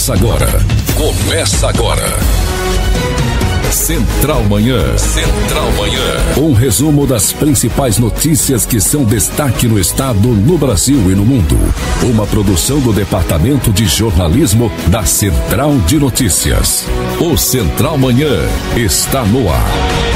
Começa agora. Central Manhã. Central Manhã. Um resumo das principais notícias que são destaque no estado, no Brasil e no mundo. Uma produção do Departamento de Jornalismo da Central de Notícias. O Central Manhã está no ar.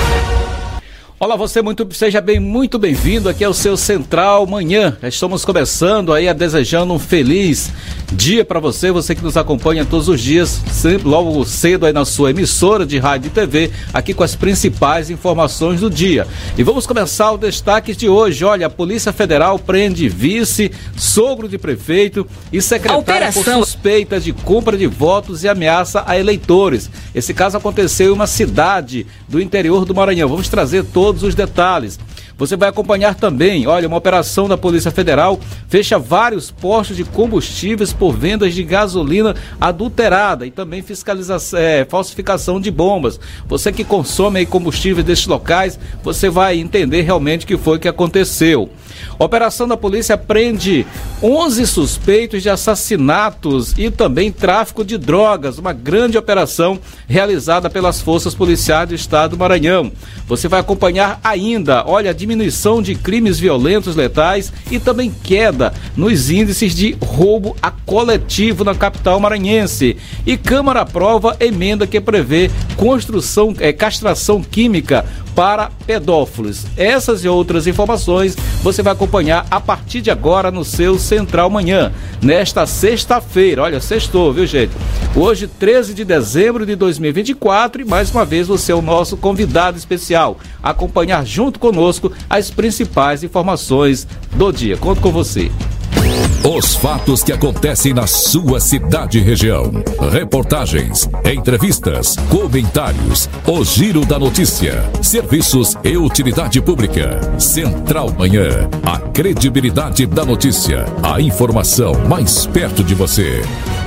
Olá, você seja muito bem-vindo aqui ao seu Central Manhã. Estamos começando aí desejando um feliz dia para você que nos acompanha todos os dias, sempre logo cedo aí na sua emissora de rádio e TV, aqui com as principais informações do dia. E vamos começar o destaque de hoje. Olha, a Polícia Federal prende vice, sogro de prefeito e secretária por suspeita de compra de votos e ameaça a eleitores. Esse caso aconteceu em uma cidade do interior do Maranhão. Vamos trazer todos os detalhes. Você vai acompanhar também, olha, uma operação da Polícia Federal fecha vários postos de combustíveis por vendas de gasolina adulterada e também falsificação de bombas. Você que consome aí combustíveis desses locais, você vai entender realmente o que foi que aconteceu. A operação da polícia prende 11 suspeitos de assassinatos e também tráfico de drogas, uma grande operação realizada pelas forças policiais do estado do Maranhão. Você vai acompanhar ainda, olha, a diminuição de crimes violentos letais e também queda nos índices de roubo a coletivo na capital maranhense. E Câmara aprova emenda que prevê castração química para pedófilos. Essas e outras informações você vai acompanhar a partir de agora no seu Central Manhã, nesta sexta-feira. Olha, sextou, viu, gente? Hoje, 13 de dezembro de 2024, e mais uma vez você é o nosso convidado especial a acompanhar junto conosco as principais informações do dia. Conto com você. Os fatos que acontecem na sua cidade e região. Reportagens, entrevistas, comentários. O Giro da Notícia. Serviços e utilidade pública. Central Manhã. A credibilidade da notícia. A informação mais perto de você.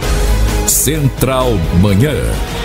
Central Manhã.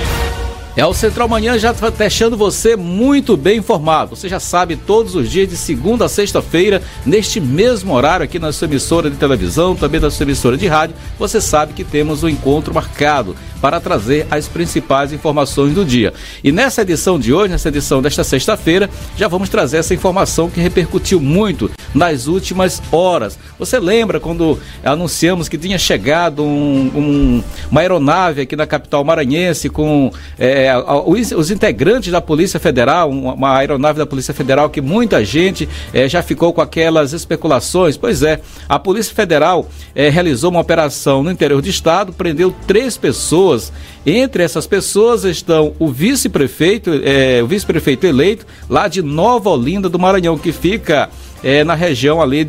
O Central Manhã já está deixando você muito bem informado. Você já sabe, todos os dias de segunda a sexta-feira, neste mesmo horário aqui na sua emissora de televisão, também da sua emissora de rádio, você sabe que temos um encontro marcado para trazer as principais informações do dia. E nessa edição de hoje, nessa edição desta sexta-feira, já vamos trazer essa informação que repercutiu muito nas últimas horas. Você lembra quando anunciamos que tinha chegado uma aeronave aqui na capital maranhense com os integrantes da Polícia Federal, uma aeronave da Polícia Federal que muita gente já ficou com aquelas especulações? Pois é, a Polícia Federal realizou uma operação no interior do estado, prendeu 3 pessoas. Entre essas pessoas estão o vice-prefeito eleito lá de Nova Olinda do Maranhão, que fica na região ali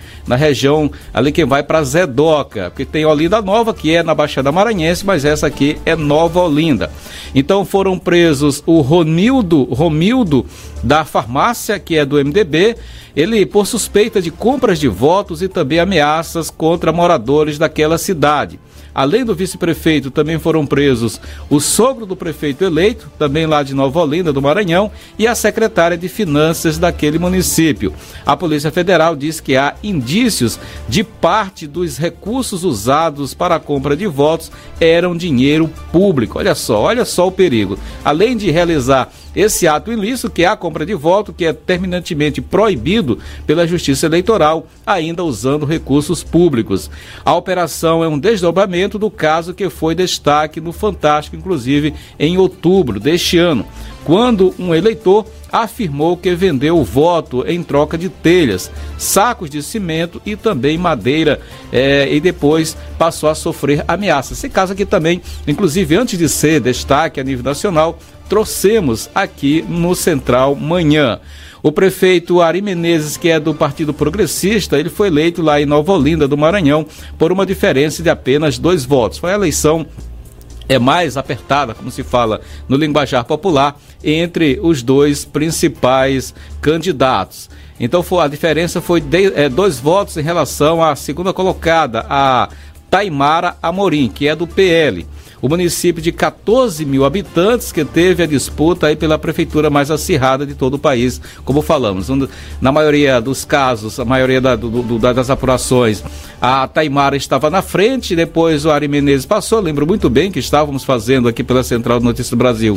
que vai para Zedoca, porque tem Olinda Nova, que é na Baixada Maranhense, mas essa aqui é Nova Olinda. Então foram presos o Romildo da farmácia, que é do MDB, ele por suspeita de compras de votos e também ameaças contra moradores daquela cidade. Além do vice-prefeito, também foram presos o sogro do prefeito eleito, também lá de Nova Olinda do Maranhão, e a secretária de Finanças daquele município. A Polícia Federal diz que há indícios de parte dos recursos usados para a compra de votos eram dinheiro público. Olha só o perigo. Além de realizar esse ato ilícito, que é a compra de voto, que é terminantemente proibido pela Justiça Eleitoral, ainda usando recursos públicos. A operação é um desdobramento do caso que foi destaque no Fantástico, inclusive em outubro deste ano, quando um eleitor afirmou que vendeu o voto em troca de telhas, sacos de cimento e também madeira, e depois passou a sofrer ameaças. Esse caso aqui também, inclusive antes de ser destaque a nível nacional, trouxemos aqui no Central Manhã. O prefeito Ari Menezes, que é do Partido Progressista, ele foi eleito lá em Nova Olinda do Maranhão por uma diferença de apenas 2 votos. Foi a eleição mais apertada, como se fala no linguajar popular, entre os 2 principais candidatos. Então a diferença foi 2 votos em relação à segunda colocada, a Taimara Amorim, que é do PL. o município de 14 mil habitantes que teve a disputa aí pela prefeitura mais acirrada de todo o país, como falamos. Na maioria dos casos, a maioria das apurações, a Taimara estava na frente, depois o Ari Menezes passou. Lembro muito bem que estávamos fazendo aqui pela Central de Notícias do Brasil,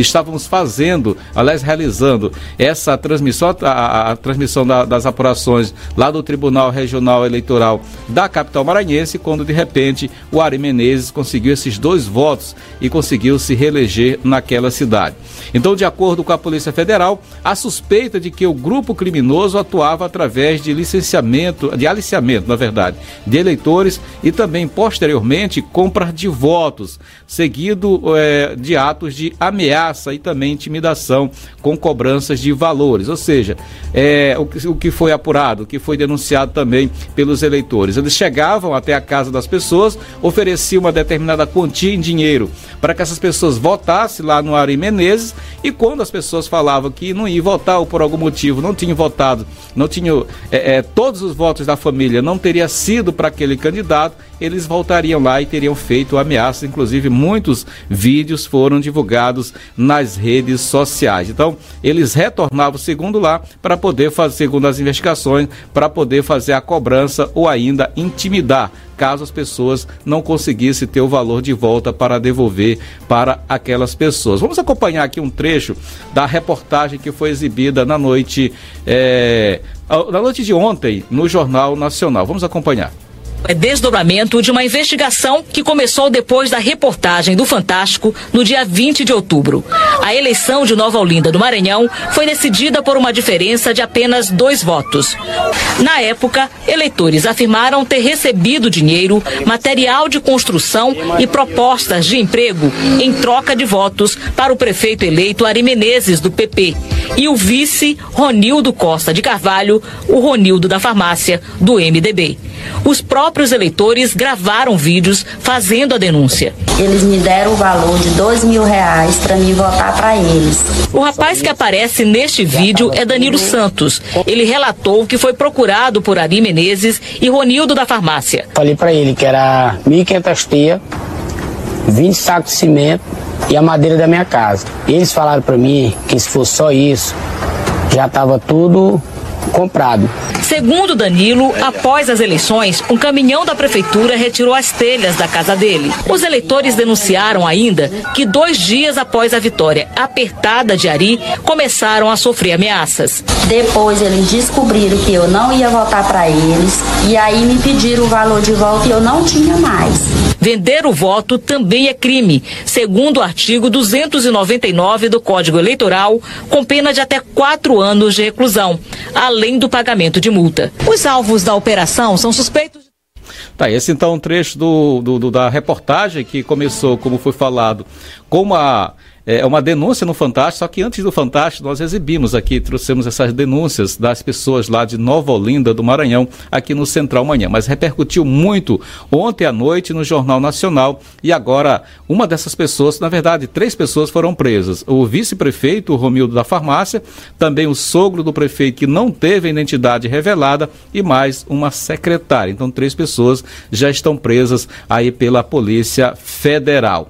realizando essa transmissão, a transmissão das apurações lá do Tribunal Regional Eleitoral da capital maranhense, quando de repente o Ari Menezes conseguiu esses 2 votos e conseguiu se reeleger naquela cidade. Então, de acordo com a Polícia Federal, a suspeita de que o grupo criminoso atuava através de aliciamento, na verdade, de eleitores e também, posteriormente, compra de votos, seguido de atos de ameaça e também intimidação com cobranças de valores. Ou seja, o que foi apurado, o que foi denunciado também pelos eleitores. Eles chegavam até a casa das pessoas, ofereciam uma determinada quantia em dinheiro para que essas pessoas votassem lá no Ari Menezes, e quando as pessoas falavam que não iam votar ou por algum motivo não tinham votado, todos os votos da família não teria sido para aquele candidato, eles voltariam lá e teriam feito ameaças. Inclusive, muitos vídeos foram divulgados nas redes sociais. Então, eles retornavam, segundo lá, para poder fazer, segundo as investigações, para poder fazer a cobrança ou ainda intimidar, caso as pessoas não conseguissem ter o valor de volta para devolver para aquelas pessoas. Vamos acompanhar aqui um trecho da reportagem que foi exibida na noite de ontem no Jornal Nacional. Vamos acompanhar. É desdobramento de uma investigação que começou depois da reportagem do Fantástico no dia 20 de outubro. A eleição de Nova Olinda do Maranhão foi decidida por uma diferença de apenas 2 votos. Na época, eleitores afirmaram ter recebido dinheiro, material de construção e propostas de emprego em troca de votos para o prefeito eleito Ari Menezes, do PP, e o vice Ronildo Costa de Carvalho, o Ronildo da Farmácia, do MDB. Os próprios eleitores gravaram vídeos fazendo a denúncia. Eles me deram o valor de R$2.000 para mim votar para eles. O rapaz que aparece neste vídeo é Danilo Santos. Ele relatou que foi procurado por Ari Menezes e Ronildo da Farmácia. Falei para ele que era 1.500 teias, 20 sacos de cimento e a madeira da minha casa. Eles falaram para mim que se fosse só isso, já estava tudo comprado. Segundo Danilo, após as eleições, um caminhão da prefeitura retirou as telhas da casa dele. Os eleitores denunciaram ainda que 2 dias após a vitória apertada de Ari, começaram a sofrer ameaças. Depois eles descobriram que eu não ia votar para eles e aí me pediram o valor de volta e eu não tinha mais. Vender o voto também é crime, segundo o artigo 299 do Código Eleitoral, com pena de até 4 anos de reclusão, além do pagamento de multa. Os alvos da operação são suspeitos. Tá, esse então é um trecho da reportagem que começou, como foi falado, com uma denúncia no Fantástico, só que antes do Fantástico nós exibimos aqui, trouxemos essas denúncias das pessoas lá de Nova Olinda do Maranhão, aqui no Central Manhã, mas repercutiu muito ontem à noite no Jornal Nacional, e agora uma dessas pessoas, na verdade 3 pessoas foram presas: o vice-prefeito, o Ronildo da Farmácia, também o sogro do prefeito que não teve a identidade revelada e mais uma secretária. Então 3 pessoas já estão presas aí pela Polícia Federal.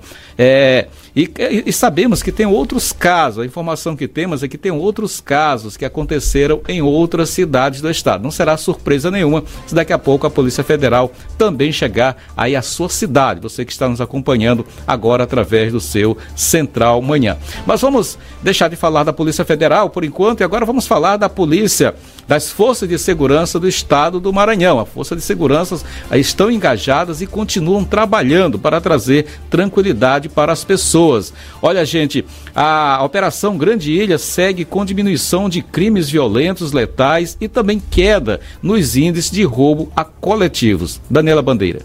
E sabemos que tem outros casos, a informação que temos é que tem outros casos que aconteceram em outras cidades do estado. Não será surpresa nenhuma se daqui a pouco a Polícia Federal também chegar aí à sua cidade, você que está nos acompanhando agora através do seu Central Manhã. Mas vamos deixar de falar da Polícia Federal por enquanto e agora vamos falar da Polícia, das Forças de Segurança do Estado do Maranhão. As Forças de Segurança estão engajadas e continuam trabalhando para trazer tranquilidade para as pessoas. Olha, gente, a Operação Grande Ilha segue com diminuição de crimes violentos, letais e também queda nos índices de roubo a coletivos. Daniela Bandeira.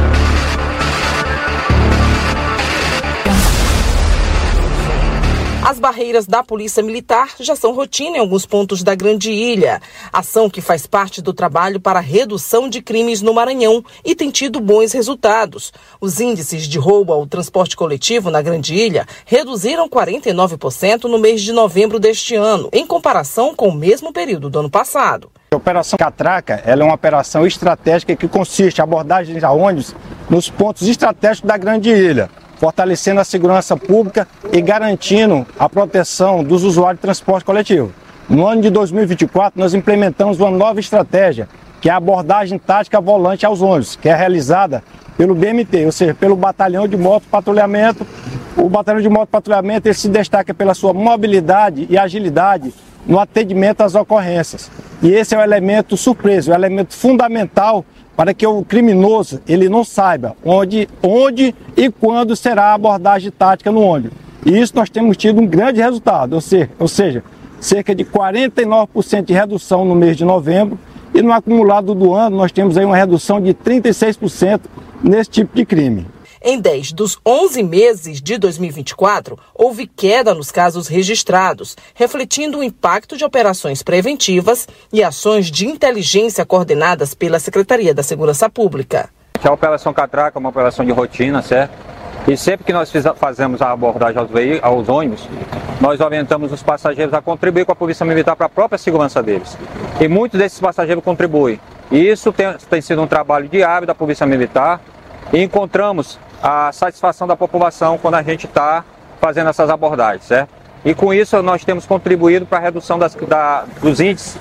A As barreiras da Polícia Militar já são rotina em alguns pontos da Grande Ilha. Ação que faz parte do trabalho para a redução de crimes no Maranhão e tem tido bons resultados. Os índices de roubo ao transporte coletivo na Grande Ilha reduziram 49% no mês de novembro deste ano, em comparação com o mesmo período do ano passado. A Operação Catraca ela é uma operação estratégica que consiste em abordagens a ônibus nos pontos estratégicos da Grande Ilha, fortalecendo a segurança pública e garantindo a proteção dos usuários de transporte coletivo. No ano de 2024, nós implementamos uma nova estratégia, que é a abordagem tática volante aos ônibus, que é realizada pelo BMT, ou seja, pelo Batalhão de Motopatrulhamento. O Batalhão de Motopatrulhamento ele se destaca pela sua mobilidade e agilidade no atendimento às ocorrências. E esse é o elemento surpresa, o elemento fundamental para que o criminoso ele não saiba onde e quando será a abordagem tática no ônibus. E isso nós temos tido um grande resultado, ou seja, cerca de 49% de redução no mês de novembro, e no acumulado do ano nós temos aí uma redução de 36% nesse tipo de crime. Em 10 dos 11 meses de 2024, houve queda nos casos registrados, refletindo o impacto de operações preventivas e ações de inteligência coordenadas pela Secretaria da Segurança Pública. A Operação Catraca é uma operação de rotina, certo? E sempre que nós fazemos a abordagem aos ônibus, nós orientamos os passageiros a contribuir com a Polícia Militar para a própria segurança deles. E muitos desses passageiros contribuem. E isso tem sido um trabalho diário da Polícia Militar e encontramos a satisfação da população quando a gente está fazendo essas abordagens, certo? E com isso nós temos contribuído para a redução dos índices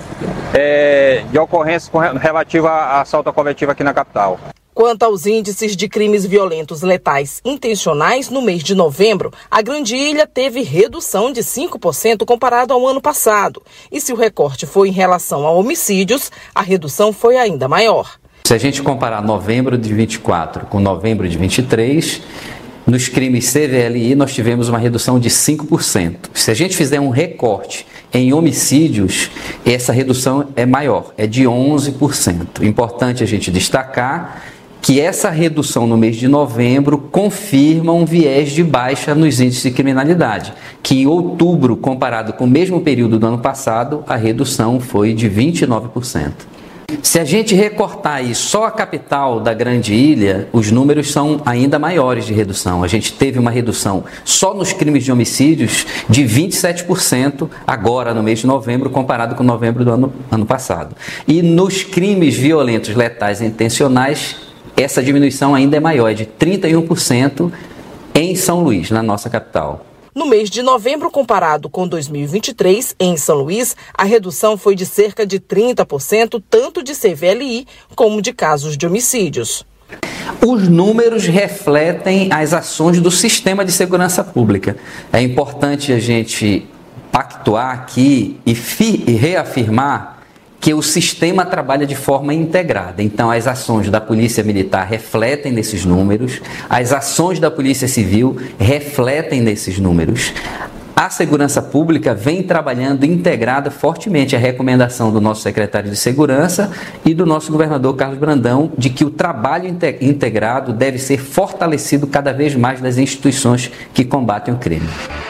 de ocorrências relativa a assalto coletivo aqui na capital. Quanto aos índices de crimes violentos letais intencionais, no mês de novembro, a Grande Ilha teve redução de 5% comparado ao ano passado. E se o recorte foi em relação a homicídios, a redução foi ainda maior. Se a gente comparar novembro de 24 com novembro de 23, nos crimes CVLI nós tivemos uma redução de 5%. Se a gente fizer um recorte em homicídios, essa redução é maior, é de 11%. Importante a gente destacar que essa redução no mês de novembro confirma um viés de baixa nos índices de criminalidade, que em outubro, comparado com o mesmo período do ano passado, a redução foi de 29%. Se a gente recortar aí só a capital da Grande Ilha, os números são ainda maiores de redução. A gente teve uma redução só nos crimes de homicídios de 27% agora no mês de novembro, comparado com novembro do ano passado. E nos crimes violentos letais e intencionais, essa diminuição ainda é maior, é de 31% em São Luís, na nossa capital. No mês de novembro, comparado com 2023, em São Luís, a redução foi de cerca de 30%, tanto de CVLI como de casos de homicídios. Os números refletem as ações do sistema de segurança pública. É importante a gente pactuar aqui e reafirmar que o sistema trabalha de forma integrada. Então, as ações da Polícia Militar refletem nesses números, as ações da Polícia Civil refletem nesses números. A segurança pública vem trabalhando integrada fortemente a recomendação do nosso secretário de Segurança e do nosso governador Carlos Brandão de que o trabalho integrado deve ser fortalecido cada vez mais das instituições que combatem o crime.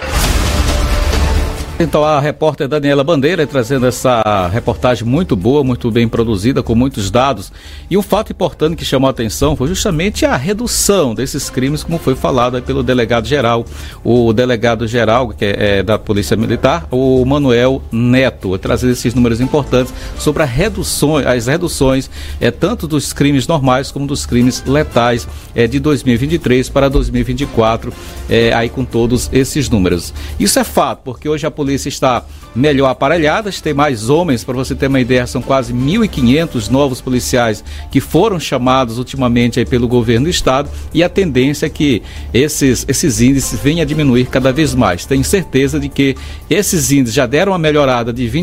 Então a repórter Daniela Bandeira trazendo essa reportagem muito boa, muito bem produzida, com muitos dados. E um fato importante que chamou a atenção foi justamente a redução desses crimes, como foi falado pelo delegado-geral. O delegado-geral, que é da Polícia Militar, o Manuel Neto, trazendo esses números importantes sobre as reduções tanto dos crimes normais como dos crimes letais de 2023 para 2024, aí com todos esses números. Isso é fato, porque hoje a polícia está melhor aparelhada, tem mais homens. Para você ter uma ideia, são quase 1.500 novos policiais que foram chamados ultimamente aí pelo governo do estado, e a tendência é que esses índices venham a diminuir cada vez mais. Tenho certeza de que esses índices já deram uma melhorada de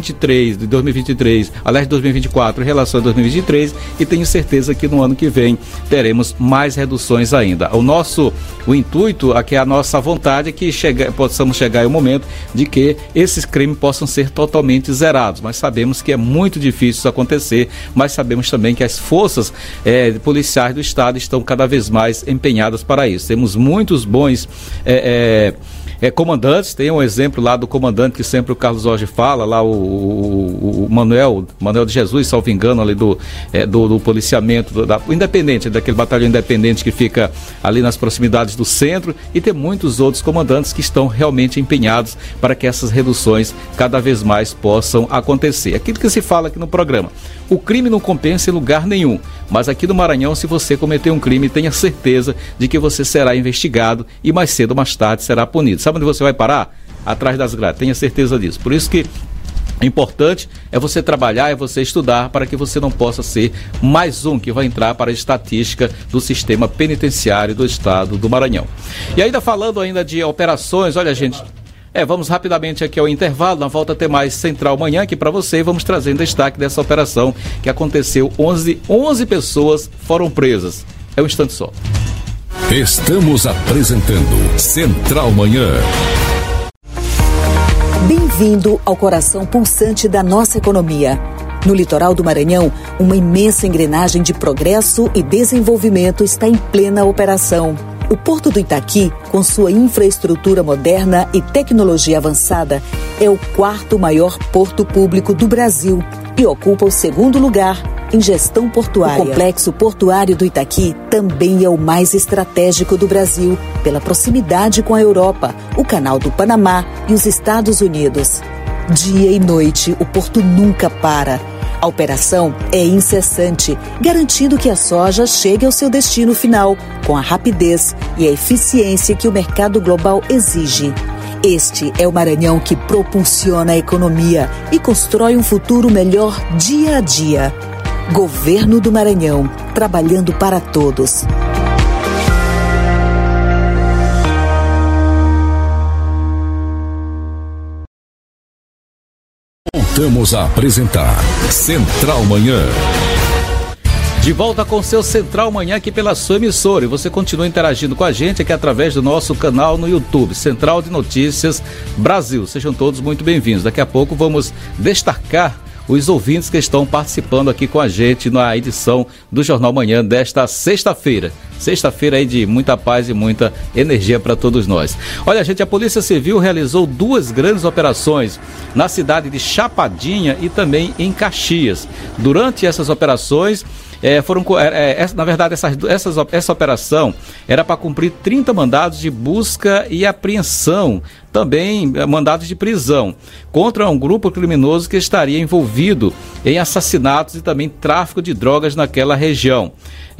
2024 em relação a 2023, e tenho certeza que no ano que vem teremos mais reduções ainda. O intuito, aqui a nossa vontade é que possamos chegar ao momento de que esses crimes possam ser totalmente zerados, mas sabemos que é muito difícil isso acontecer, mas sabemos também que as forças policiais do estado estão cada vez mais empenhadas para isso. Temos muitos bons comandantes. Tem um exemplo lá do comandante que sempre o Carlos Jorge fala, lá o Manuel de Jesus, salvo engano, ali do policiamento, o independente, daquele batalhão independente que fica ali nas proximidades do centro, e tem muitos outros comandantes que estão realmente empenhados para que essas reduções cada vez mais possam acontecer. Aquilo que se fala aqui no programa: o crime não compensa em lugar nenhum, mas aqui no Maranhão, se você cometer um crime, tenha certeza de que você será investigado e mais cedo ou mais tarde será punido. Sabe onde você vai parar? Atrás das grades, tenha certeza disso. Por isso que o importante é você trabalhar, é você estudar, para que você não possa ser mais um que vai entrar para a estatística do sistema penitenciário do estado do Maranhão. E ainda falando ainda de operações, olha, gente, vamos rapidamente aqui ao intervalo. Na volta tem mais Central Manhã aqui para você, e vamos trazendo destaque dessa operação que aconteceu. 11 pessoas foram presas. É um instante só. Estamos apresentando Central Manhã. Bem-vindo ao coração pulsante da nossa economia. No litoral do Maranhão, uma imensa engrenagem de progresso e desenvolvimento está em plena operação. O Porto do Itaqui, com sua infraestrutura moderna e tecnologia avançada, é o 4º maior porto público do Brasil e ocupa o 2º lugar em gestão portuária. O complexo portuário do Itaqui também é o mais estratégico do Brasil, pela proximidade com a Europa, o Canal do Panamá e os Estados Unidos. Dia e noite, o porto nunca para. A operação é incessante, garantindo que a soja chegue ao seu destino final, com a rapidez e a eficiência que o mercado global exige. Este é o Maranhão que propulsiona a economia e constrói um futuro melhor dia a dia. Governo do Maranhão, trabalhando para todos. Voltamos a apresentar Central Manhã. De volta com seu Central Manhã aqui pela sua emissora, e você continua interagindo com a gente aqui através do nosso canal no YouTube, Central de Notícias Brasil. Sejam todos muito bem-vindos. Daqui a pouco vamos destacar os ouvintes que estão participando aqui com a gente na edição do Jornal Manhã desta sexta-feira. Sexta-feira aí de muita paz e muita energia para todos nós. Olha, gente, a Polícia Civil realizou 2 grandes operações na cidade de Chapadinha e também em Caxias. Durante essas operações, na verdade, essa operação era para cumprir 30 mandados de busca e apreensão, também mandados de prisão, contra um grupo criminoso que estaria envolvido em assassinatos e também tráfico de drogas naquela região.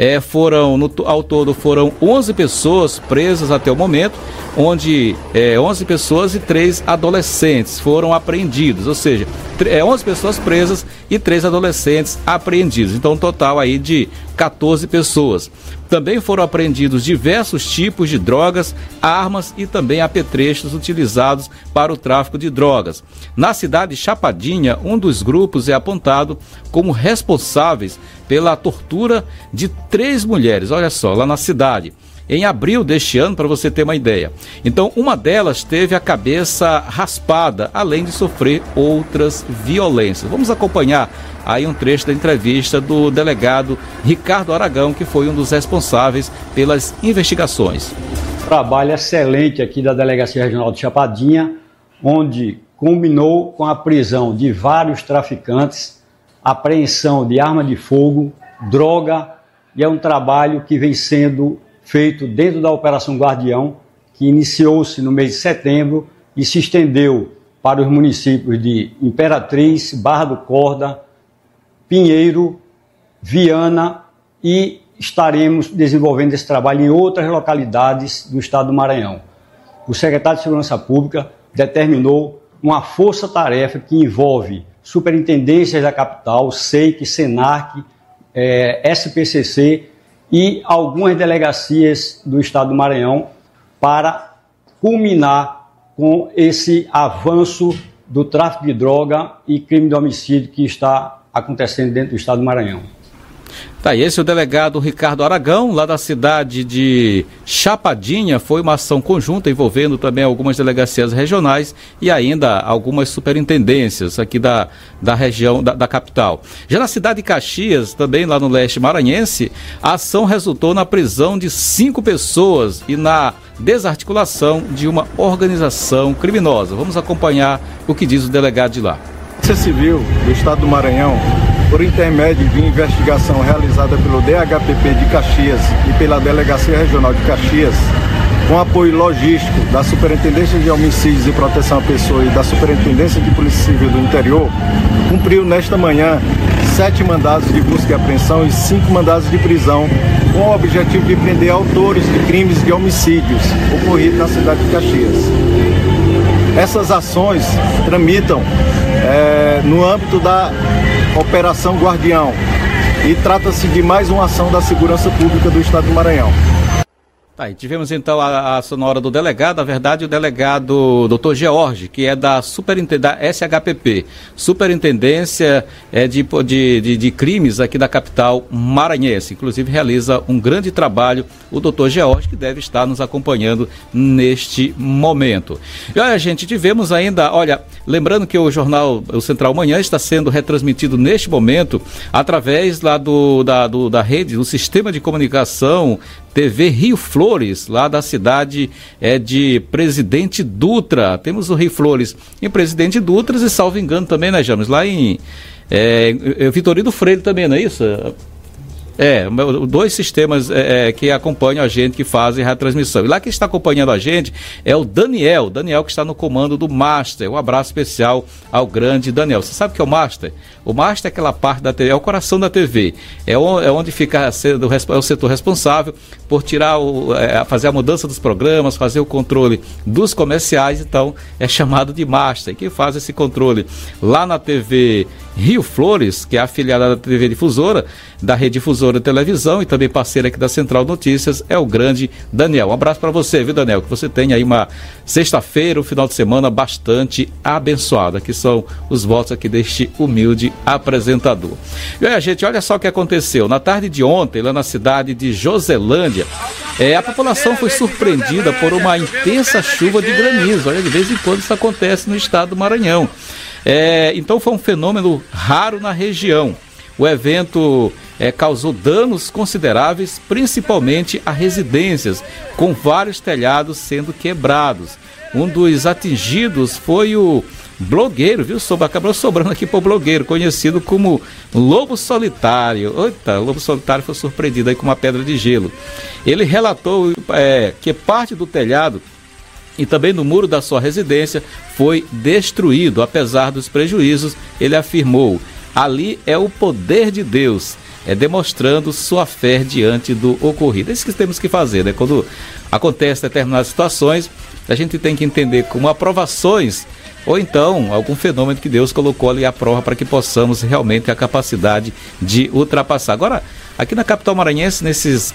Ao todo foram 11 pessoas presas até o momento, onde 11 pessoas e 3 adolescentes foram apreendidos, ou seja, 11 pessoas presas e 3 adolescentes apreendidos, então um total aí de 14 pessoas. Também foram apreendidos diversos tipos de drogas, armas e também apetrechos utilizados para o tráfico de drogas. Na cidade de Chapadinha, um dos grupos é apontado como responsáveis pela tortura de 3 mulheres, olha só, lá na cidade, em abril deste ano, para você ter uma ideia. Então, uma delas teve a cabeça raspada, além de sofrer outras violências. Vamos acompanhar aí um trecho da entrevista do delegado Ricardo Aragão, que foi um dos responsáveis pelas investigações. Trabalho excelente aqui da Delegacia Regional de Chapadinha, onde culminou com a prisão de vários traficantes, apreensão de arma de fogo, droga, e é um trabalho que vem sendo feito dentro da Operação Guardião, que iniciou-se no mês de setembro e se estendeu para os municípios de Imperatriz, Barra do Corda, Pinheiro, Viana, e estaremos desenvolvendo esse trabalho em outras localidades do estado do Maranhão. O secretário de Segurança Pública determinou uma força-tarefa que envolve superintendências da capital, SEIC, SENARC, SPCC e algumas delegacias do estado do Maranhão para culminar com esse avanço do tráfico de droga e crime de homicídio que está acontecendo dentro do estado do Maranhão. Tá, e esse é o delegado Ricardo Aragão, lá da cidade de Chapadinha. Foi uma ação conjunta envolvendo também algumas delegacias regionais e ainda algumas superintendências aqui da região, da capital. Já na cidade de Caxias, também lá no leste maranhense, a ação resultou na prisão de 5 pessoas e na desarticulação de uma organização criminosa. Vamos acompanhar o que diz o delegado de lá. Polícia Civil do Estado do Maranhão, por intermédio de investigação realizada pelo DHPP de Caxias e pela Delegacia Regional de Caxias, com apoio logístico da Superintendência de Homicídios e Proteção à Pessoa e da Superintendência de Polícia Civil do Interior, cumpriu nesta manhã 7 mandados de busca e apreensão e 5 mandados de prisão, com o objetivo de prender autores de crimes de homicídios ocorridos na cidade de Caxias. Essas ações tramitam no âmbito da Operação Guardião e trata-se de mais uma ação da Segurança Pública do Estado do Maranhão. Tá, e tivemos então a sonora do delegado, na verdade o delegado Dr. George, que é da SHPP, Superintendência de Crimes aqui da capital maranhense. Inclusive realiza um grande trabalho o Dr. George, que deve estar nos acompanhando neste momento. E olha, gente, tivemos ainda, lembrando que o jornal O Central Manhã está sendo retransmitido neste momento através lá da rede, do sistema de comunicação TV Rio Flores, lá da cidade de Presidente Dutra. Temos o Rio Flores em Presidente Dutra e, salvo engano, também, né, James? Lá em Vitorino Freire também, não é isso? Dois sistemas que acompanham a gente, que fazem a transmissão. E lá quem está acompanhando a gente é o Daniel que está no comando do Master. Um abraço especial ao grande Daniel. Você sabe o que é o Master? O Master é aquela parte da TV, é o coração da TV. É onde fica o setor responsável por fazer a mudança dos programas, fazer o controle dos comerciais. Então é chamado de Master. Quem faz esse controle lá na TV Rio Flores, que é afiliada da TV Difusora, da Rede Difusora de Televisão e também parceira aqui da Central Notícias, é o grande Daniel. Um abraço para você, viu, Daniel? Que você tenha aí uma sexta-feira, um final de semana bastante abençoado. Aqui são os votos aqui deste humilde apresentador. E olha, gente, olha só o que aconteceu. Na tarde de ontem, lá na cidade de Joselândia, a população foi surpreendida por uma intensa chuva de granizo. Olha, de vez em quando isso acontece no estado do Maranhão. Então foi um fenômeno raro na região. O evento causou danos consideráveis, principalmente a residências, com vários telhados sendo quebrados. Um dos atingidos foi o blogueiro, viu? Acabou sobrando aqui para o blogueiro, conhecido como Lobo Solitário. Eita, o Lobo Solitário foi surpreendido aí com uma pedra de gelo. Ele relatou que parte do telhado e também no muro da sua residência foi destruído. Apesar dos prejuízos, ele afirmou: ali é o poder de Deus, demonstrando sua fé diante do ocorrido. É isso que temos que fazer, né? Quando acontecem determinadas situações, a gente tem que entender como aprovações ou então algum fenômeno que Deus colocou ali à prova para que possamos realmente ter a capacidade de ultrapassar. Agora, aqui na capital maranhense, nesses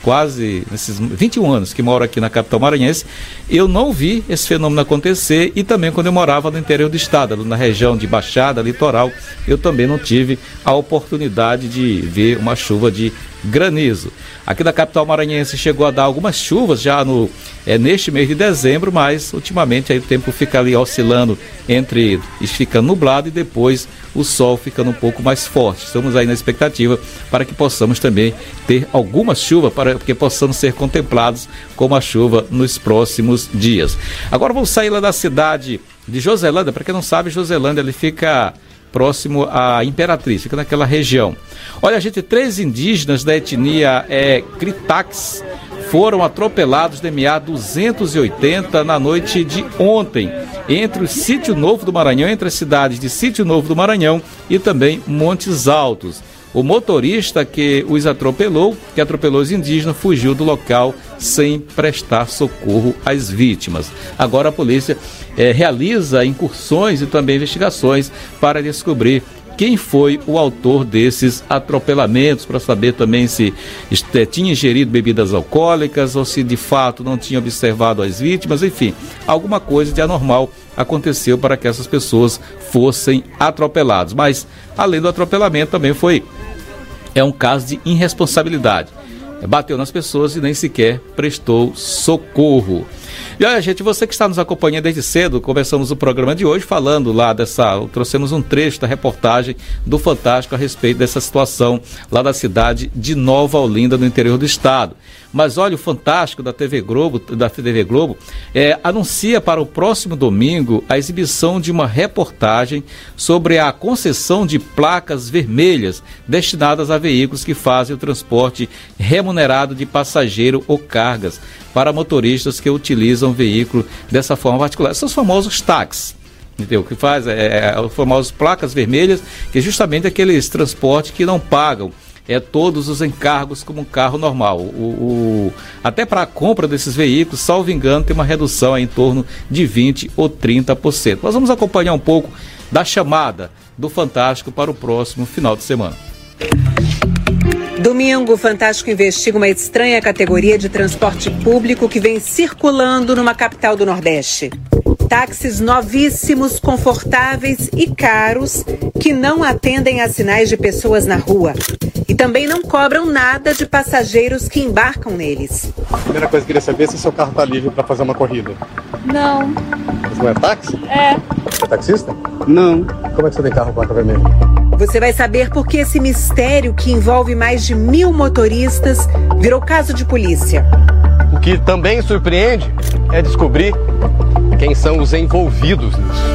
21 anos que moro aqui na capital maranhense, eu não vi esse fenômeno acontecer, e também quando eu morava no interior do estado, na região de Baixada, Litoral, eu também não tive a oportunidade de ver uma chuva de granizo. Aqui na capital maranhense chegou a dar algumas chuvas já neste mês de dezembro, mas ultimamente aí o tempo fica ali oscilando fica nublado e depois o sol ficando um pouco mais forte. Estamos aí na expectativa para que possamos também ter alguma chuva, para que possamos ser contemplados com a chuva nos próximos dias. Agora vamos sair lá da cidade de Joselândia. Para quem não sabe, Joselândia ele fica próximo à Imperatriz, fica naquela região. Olha, gente, 3 indígenas da etnia Critax foram atropelados de MA 280 na noite de ontem, entre o Sítio Novo do Maranhão, entre as cidades de Sítio Novo do Maranhão e também Montes Altos. O motorista que atropelou os indígenas, fugiu do local sem prestar socorro às vítimas. Agora a polícia realiza incursões e também investigações para descobrir quem foi o autor desses atropelamentos, para saber também se tinha ingerido bebidas alcoólicas ou se de fato não tinha observado as vítimas. Enfim, alguma coisa de anormal aconteceu para que essas pessoas fossem atropeladas. Mas, além do atropelamento, também foi é um caso de irresponsabilidade. Bateu nas pessoas e nem sequer prestou socorro. E olha, gente, você que está nos acompanhando desde cedo, começamos o programa de hoje falando lá trouxemos um trecho da reportagem do Fantástico a respeito dessa situação lá da cidade de Nova Olinda, no interior do estado. Mas olha, o Fantástico da TV Globo, anuncia para o próximo domingo a exibição de uma reportagem sobre a concessão de placas vermelhas destinadas a veículos que fazem o transporte remunerado de passageiro ou cargas para motoristas que utilizam o veículo dessa forma particular. São os famosos táxis. Entendeu? O que faz os famosos placas vermelhas, que é justamente aqueles transportes que não pagam todos os encargos como um carro normal. Até para a compra desses veículos, salvo engano, tem uma redução em torno de 20% ou 30%. Nós vamos acompanhar um pouco da chamada do Fantástico para o próximo final de semana. Domingo, o Fantástico investiga uma estranha categoria de transporte público que vem circulando numa capital do Nordeste. Táxis novíssimos, confortáveis e caros que não atendem a sinais de pessoas na rua. E também não cobram nada de passageiros que embarcam neles. A primeira coisa que eu queria saber é se o seu carro está livre para fazer uma corrida. Não. Você não é táxi? É. Você é taxista? Não. Como é que você tem carro placa vermelha? Você vai saber por que esse mistério que envolve mais de 1.000 motoristas virou caso de polícia. O que também surpreende é descobrir quem são os envolvidos nisso.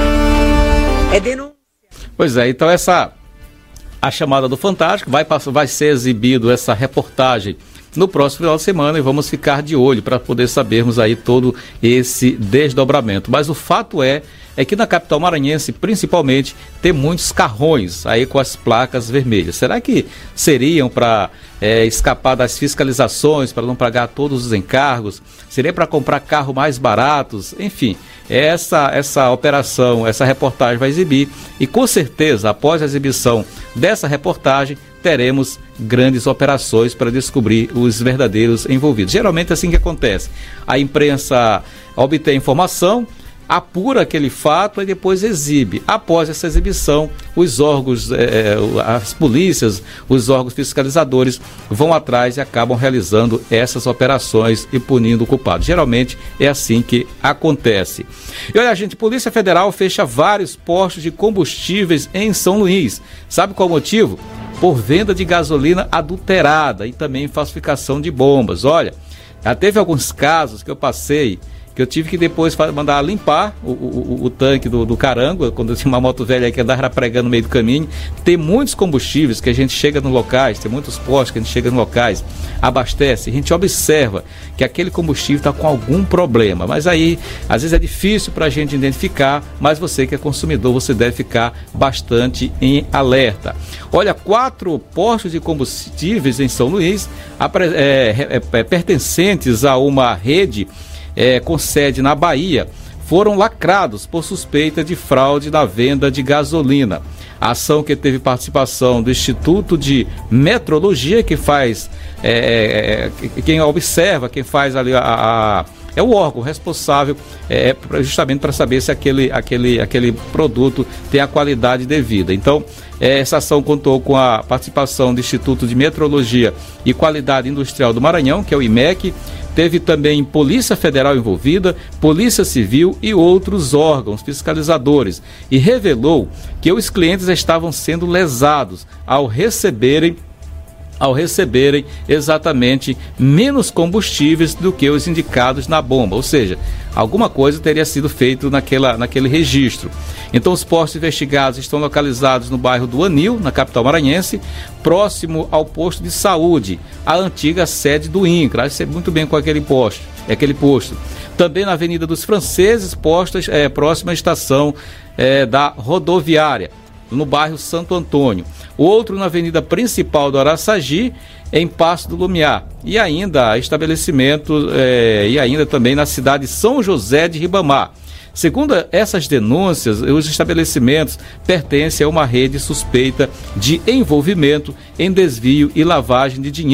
É denúncia. Pois é, então a chamada do Fantástico vai ser exibido essa reportagem no próximo final de semana e vamos ficar de olho para poder sabermos aí todo esse desdobramento. Mas o fato é que na capital maranhense, principalmente, tem muitos carrões aí com as placas vermelhas. Será que seriam para escapar das fiscalizações, para não pagar todos os encargos? Seria para comprar carros mais baratos? Enfim, essa operação, essa reportagem vai exibir e com certeza, após a exibição dessa reportagem, teremos grandes operações para descobrir os verdadeiros envolvidos. Geralmente é assim que acontece. A imprensa obtém informação, apura aquele fato e depois exibe. Após essa exibição, os órgãos, as polícias, os órgãos fiscalizadores vão atrás e acabam realizando essas operações e punindo o culpado. Geralmente é assim que acontece. E olha, gente, Polícia Federal fecha vários postos de combustíveis em São Luís. Sabe qual o motivo? Por venda de gasolina adulterada e também falsificação de bombas. Olha, já teve alguns casos que eu passei, que eu tive que depois mandar limpar o tanque do Carango, quando eu tinha uma moto velha aí que andava pregando no meio do caminho. Tem muitos combustíveis que a gente chega nos locais, tem muitos postos que a gente chega nos locais, abastece, a gente observa que aquele combustível está com algum problema, mas aí às vezes é difícil para a gente identificar, mas você que é consumidor, você deve ficar bastante em alerta. Olha, 4 postos de combustíveis em São Luís, pertencentes a uma rede com sede na Bahia, foram lacrados por suspeita de fraude na venda de gasolina. A ação que teve participação do Instituto de Metrologia, que faz, quem observa, quem faz ali é o órgão responsável justamente para saber se aquele produto tem a qualidade devida. Então, essa ação contou com a participação do Instituto de Metrologia e Qualidade Industrial do Maranhão, que é o IMEC. Teve também Polícia Federal envolvida, Polícia Civil e outros órgãos fiscalizadores, e revelou que os clientes estavam sendo lesados ao receberem exatamente menos combustíveis do que os indicados na bomba, ou seja, alguma coisa teria sido feita naquele registro. Então os postos investigados estão localizados no bairro do Anil, na capital maranhense, próximo ao posto de saúde, a antiga sede do INCRA. Isso é muito bem com aquele posto. Também na Avenida dos Franceses, postos próxima à estação da rodoviária, no bairro Santo Antônio. Outro na avenida principal do Araçagi, em Passo do Lumiar. E ainda estabelecimento, e ainda também na cidade de São José de Ribamar. Segundo essas denúncias, os estabelecimentos pertencem a uma rede suspeita de envolvimento em desvio e lavagem de dinheiro.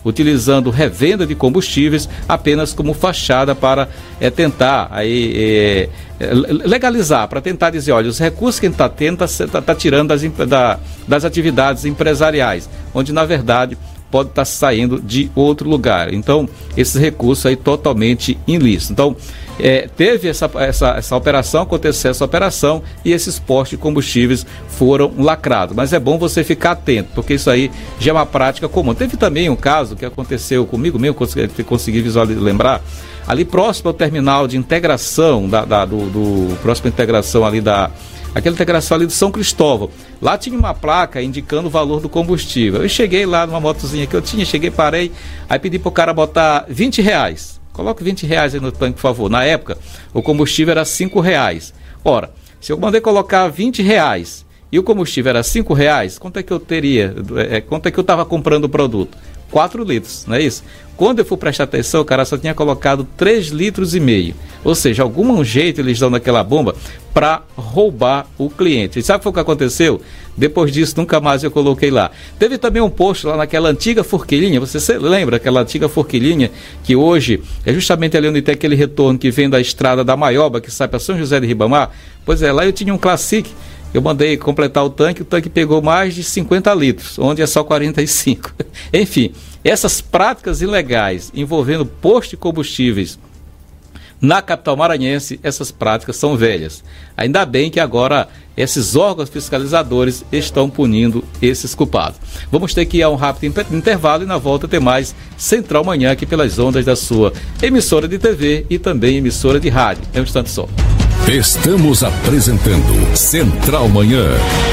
utilizando revenda de combustíveis apenas como fachada para tentar legalizar, para tentar dizer, olha, os recursos que a gente está tirando das atividades empresariais, onde na verdade pode estar saindo de outro lugar. Então, esse recurso aí totalmente ilícito. Então, teve essa operação, aconteceu essa operação e esses postos de combustíveis foram lacrados. Mas é bom você ficar atento, porque isso aí já é uma prática comum. Teve também um caso que aconteceu comigo mesmo, consegui lembrar, ali próximo ao terminal de integração, próximo à integração ali aquela integração ali do São Cristóvão. Lá tinha uma placa indicando o valor do combustível. Eu cheguei lá numa motozinha que eu tinha, parei, aí pedi pro cara botar R$20. Coloque R$20 aí no tanque, por favor. Na época, o combustível era R$5. Ora, se eu mandei colocar R$20 e o combustível era R$5, quanto é que eu teria? Quanto é que eu estava comprando o produto? 4 litros, não é isso? Quando eu fui prestar atenção, o cara só tinha colocado 3,5 litros. Ou seja, algum jeito eles dão naquela bomba para roubar o cliente. E sabe o que foi o que aconteceu? Depois disso, nunca mais eu coloquei lá. Teve também um posto lá naquela antiga forquilhinha. Você lembra aquela antiga forquilhinha que hoje é justamente ali onde tem aquele retorno que vem da estrada da Maioba, que sai para São José de Ribamar? Pois é, lá eu tinha um Classic. Eu mandei completar o tanque pegou mais de 50 litros, onde é só 45. Enfim, essas práticas ilegais envolvendo posto de combustíveis na capital maranhense, essas práticas são velhas. Ainda bem que agora esses órgãos fiscalizadores estão punindo esses culpados. Vamos ter que ir a um rápido intervalo e na volta ter mais Central Manhã aqui pelas ondas da sua emissora de TV e também emissora de rádio. É um instante só. Estamos apresentando Central Manhã.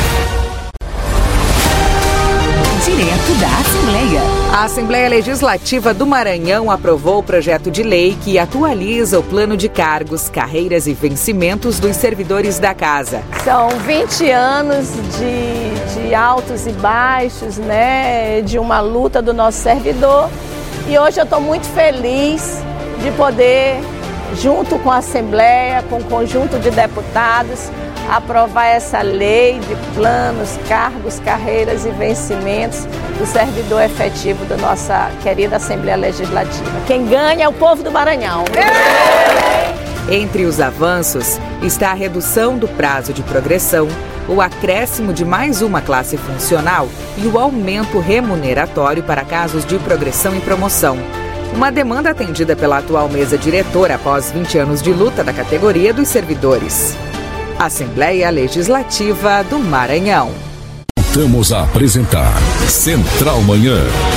Direto da Assembleia. A Assembleia Legislativa do Maranhão aprovou o projeto de lei que atualiza o plano de cargos, carreiras e vencimentos dos servidores da casa. São 20 anos de altos e baixos, né, de uma luta do nosso servidor. E hoje eu estou muito feliz de poder, junto com a Assembleia, com o conjunto de deputados, aprovar essa lei de planos, cargos, carreiras e vencimentos do servidor efetivo da nossa querida Assembleia Legislativa. Quem ganha é o povo do Maranhão. Entre os avanços está a redução do prazo de progressão, o acréscimo de mais uma classe funcional e o aumento remuneratório para casos de progressão e promoção. Uma demanda atendida pela atual mesa diretora após 20 anos de luta da categoria dos servidores. Assembleia Legislativa do Maranhão. Voltamos a apresentar Central Manhã.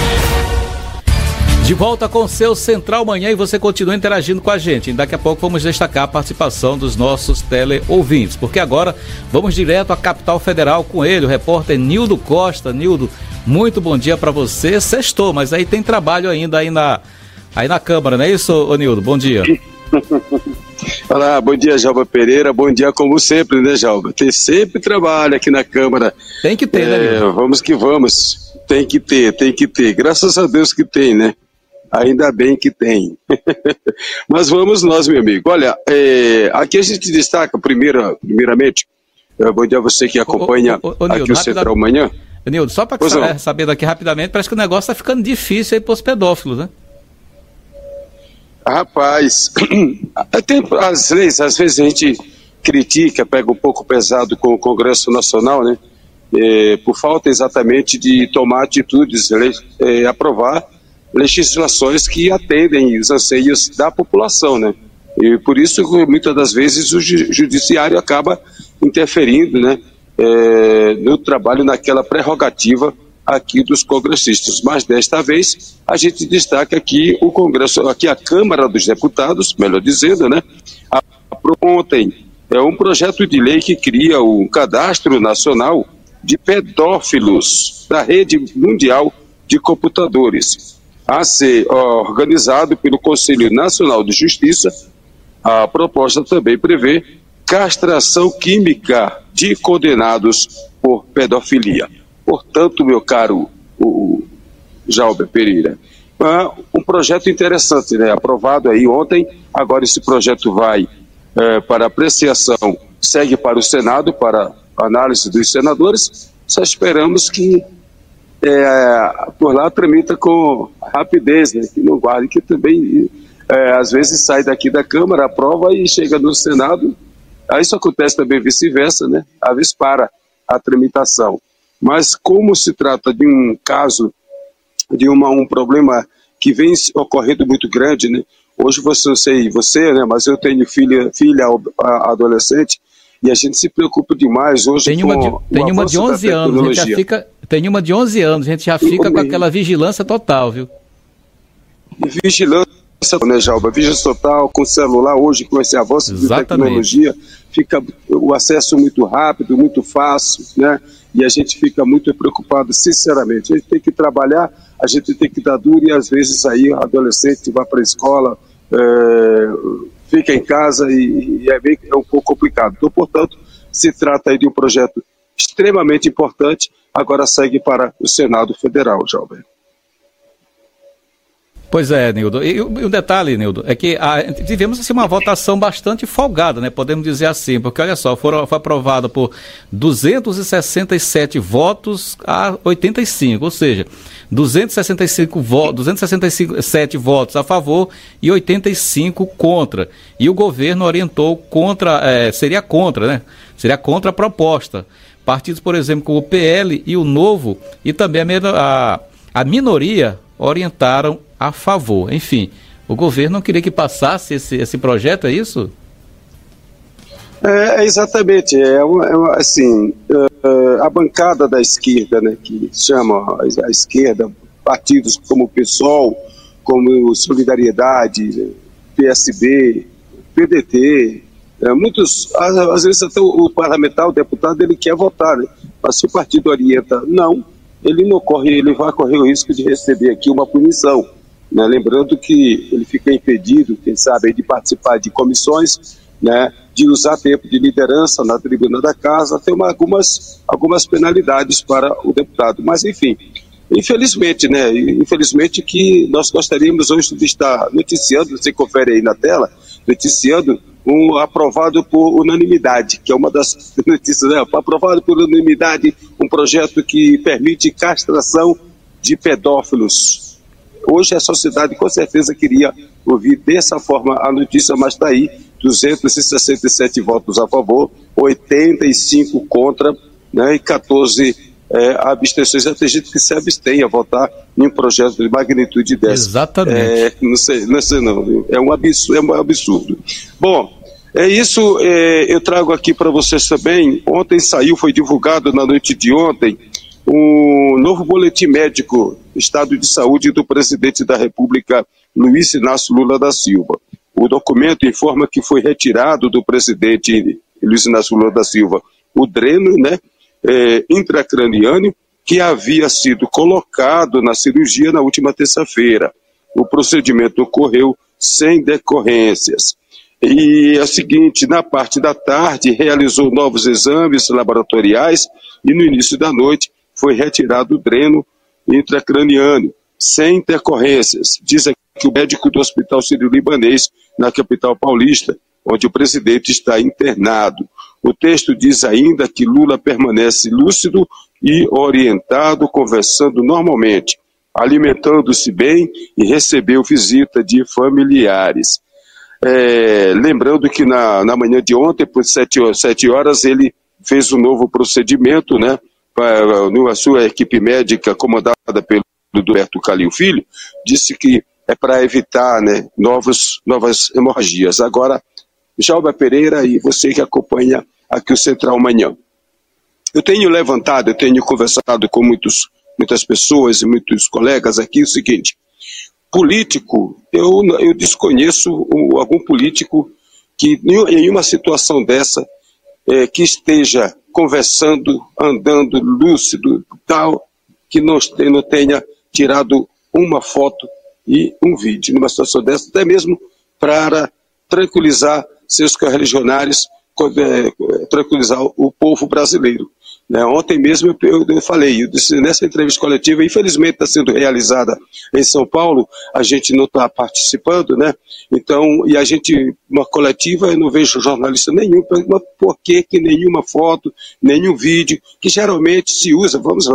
De volta com o seu Central Manhã e você continua interagindo com a gente. E daqui a pouco vamos destacar a participação dos nossos teleouvintes, porque agora vamos direto à capital federal com ele, o repórter Nildo Costa. Nildo, muito bom dia para você. Sextou, mas aí tem trabalho ainda aí na Câmara, não é isso, ô Nildo? Bom dia. Olá, bom dia, Jalba Pereira, bom dia como sempre, né, Jalba? Tem sempre trabalho aqui na Câmara. Tem que ter, né, Nildo? Vamos que vamos, tem que ter, graças a Deus que tem, né? Ainda bem que tem. Mas vamos nós, meu amigo. Olha, aqui a gente destaca, primeiramente, bom dia a você que acompanha aqui o Central Manhã. Nildo, só para saber daqui rapidamente, parece que o negócio está ficando difícil aí para os pedófilos, né? Rapaz, as leis, às vezes a gente critica, pega um pouco pesado com o Congresso Nacional, né? Por falta exatamente de tomar atitudes, aprovar legislações que atendem os anseios da população, né? E por isso, muitas das vezes, o judiciário acaba interferindo, né? No trabalho, naquela prerrogativa aqui dos congressistas. Mas desta vez a gente destaca aqui o Congresso, aqui a Câmara dos Deputados, melhor dizendo, né? Ontem um projeto de lei que cria o Cadastro Nacional de Pedófilos da Rede Mundial de Computadores, a ser organizado pelo Conselho Nacional de Justiça. A proposta também prevê castração química de condenados por pedofilia. Portanto, meu caro Jalber Pereira, um projeto interessante, né? Aprovado aí ontem. Agora esse projeto vai para apreciação, segue para o Senado, para análise dos senadores. Só esperamos que por lá tramita com rapidez, né? Que não guarde, que também às vezes sai daqui da Câmara, aprova e chega no Senado. Aí isso acontece também vice-versa, né? Às vezes para a tramitação. Mas como se trata de um caso, de um problema que vem ocorrendo muito grande, né? Hoje você, né? Mas eu tenho filha adolescente, e a gente se preocupa demais hoje tem uma de 11 anos, a gente já fica, tem uma de 11 anos, a gente já fica com aquela vigilância total, viu? Vigilância, né, Jalba? Vigilância total, com celular hoje, com esse avanço de tecnologia, fica o acesso muito rápido, muito fácil, né? E a gente fica muito preocupado, sinceramente. A gente tem que trabalhar, a gente tem que dar duro, e às vezes aí o adolescente vai para a escola, fica em casa e é um pouco complicado. Então, portanto, se trata aí de um projeto extremamente importante, agora segue para o Senado Federal, Jalber. Pois é, Nildo. E um detalhe, Nildo, é que tivemos assim, uma votação bastante folgada, né? Podemos dizer assim, porque olha só, foi aprovado por 267 votos a 85, ou seja, 267 votos a favor e 85 contra. E o governo orientou seria contra, né? Seria contra a proposta. Partidos, por exemplo, como o PL e o Novo, e também a minoria orientaram a favor. Enfim, o governo não queria que passasse esse projeto, é isso? Exatamente. A bancada da esquerda, né, que chama a esquerda, partidos como o PSOL, como Solidariedade, PSB, PDT, muitos, às vezes até o parlamentar, o deputado, ele quer votar, né? Mas se o partido orienta não, ele vai correr o risco de receber aqui uma punição, né? Lembrando que ele fica impedido, quem sabe, de participar de comissões, né? De usar tempo de liderança na tribuna da casa, tem algumas penalidades para o deputado. Mas, enfim, infelizmente, né? Infelizmente que nós gostaríamos hoje de estar noticiando, você confere aí na tela, noticiando aprovado por unanimidade, que é uma das notícias, né? Aprovado por unanimidade um projeto que permite castração de pedófilos. Hoje a sociedade com certeza queria ouvir dessa forma a notícia, mas está aí, 267 votos a favor, 85 contra, né, e 14 abstenções. Já tem gente que se abstém a votar em um projeto de magnitude dessa. Exatamente. Não sei não. É um absurdo. Bom, é isso. Eu trago aqui para vocês também. Ontem foi divulgado na noite de ontem, um novo boletim médico, estado de saúde do presidente da República, Luiz Inácio Lula da Silva. O documento informa que foi retirado do presidente Luiz Inácio Lula da Silva o dreno, né, intracraniano, que havia sido colocado na cirurgia na última terça-feira. O procedimento ocorreu sem decorrências. E é o seguinte, na parte da tarde realizou novos exames laboratoriais e no início da noite foi retirado o dreno intracraniano, sem intercorrências. Diz aqui o médico do Hospital Sírio-Libanês, na capital paulista, onde o presidente está internado. O texto diz ainda que Lula permanece lúcido e orientado, conversando normalmente, alimentando-se bem e recebeu visita de familiares. Lembrando que na manhã de ontem, por 7 horas, ele fez um novo procedimento, né, a sua equipe médica, comandada pelo Roberto Calil Filho, disse que é para evitar, né, novas hemorragias. Agora, Jalba Pereira e você que acompanha aqui o Central Manhã. Eu tenho conversado com muitas pessoas e muitos colegas aqui o seguinte: político, eu desconheço algum político que em uma situação dessa que esteja conversando, andando lúcido, tal, que não tenha tirado uma foto e um vídeo numa situação dessa, até mesmo para tranquilizar seus correligionários, tranquilizar o povo brasileiro. Né? Ontem mesmo eu disse nessa entrevista coletiva, infelizmente está sendo realizada em São Paulo, a gente não está participando, né? Então, e a gente, uma coletiva, eu não vejo jornalista nenhum, mas por que nenhuma foto, nenhum vídeo, que geralmente se usa, vamos lá,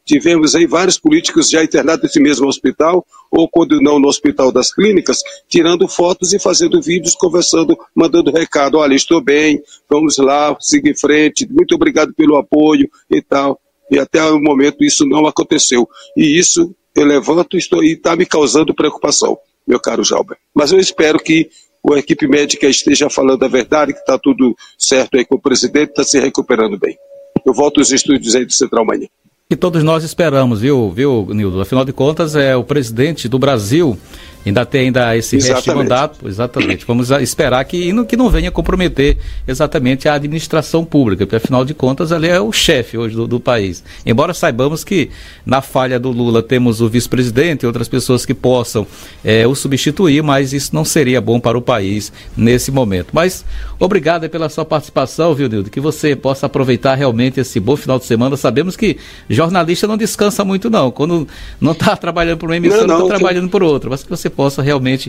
tivemos aí vários políticos já internados nesse mesmo hospital, ou quando não no Hospital das Clínicas, tirando fotos e fazendo vídeos, conversando, mandando recado, olha, estou bem, vamos lá, siga em frente, muito obrigado pelo apoio e tal. E até o momento isso não aconteceu. E isso eu levanto e está me causando preocupação, meu caro Jalber. Mas eu espero que a equipe médica esteja falando a verdade, que está tudo certo aí com o presidente, está se recuperando bem. Eu volto aos estúdios aí do Central Manhã. E todos nós esperamos, viu, Nildo? Afinal de contas, é o presidente do Brasil, ainda tem esse resto de mandato. Exatamente. Vamos esperar que não venha comprometer exatamente a administração pública, porque afinal de contas ele é o chefe hoje do país. Embora saibamos que na falha do Lula temos o vice-presidente e outras pessoas que possam o substituir, mas isso não seria bom para o país nesse momento. Mas obrigado pela sua participação, viu, Nildo? Que você possa aproveitar realmente esse bom final de semana. Sabemos que jornalista não descansa muito não, quando não está trabalhando por uma emissora, não está trabalhando por outra, mas que você possa realmente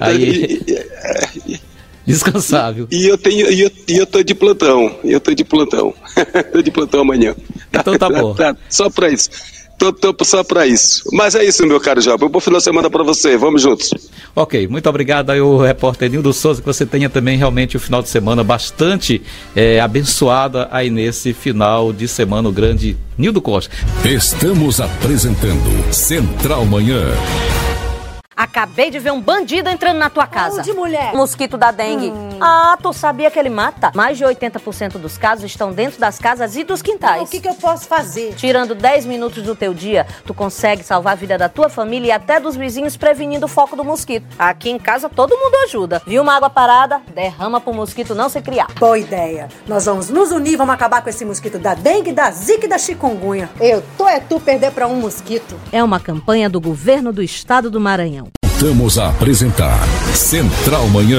descansar, viu? E eu tô de plantão, estou de plantão amanhã. Então tá bom. Só para isso. Tô só para isso. Mas é isso, meu caro Japa. Um bom final de semana para você. Vamos juntos. Ok, muito obrigado aí o repórter Nildo Souza, que você tenha também realmente um final de semana bastante abençoada aí nesse final de semana, o grande Nildo Costa. Estamos apresentando Central Manhã. Acabei de ver um bandido entrando na tua casa. Onde, mulher? Mosquito da dengue. Ah, tu sabia que ele mata? Mais de 80% dos casos estão dentro das casas e dos quintais. O que eu posso fazer? Tirando 10 minutos do teu dia, tu consegue salvar a vida da tua família e até dos vizinhos, prevenindo o foco do mosquito. Aqui em casa todo mundo ajuda. Viu uma água parada? Derrama pro mosquito não se criar. Boa ideia. Nós vamos nos unir, vamos acabar com esse mosquito da dengue, da zika e da chikungunya. Eu tô tu perder pra um mosquito. É uma campanha do governo do estado do Maranhão. Voltamos a apresentar Central Manhã.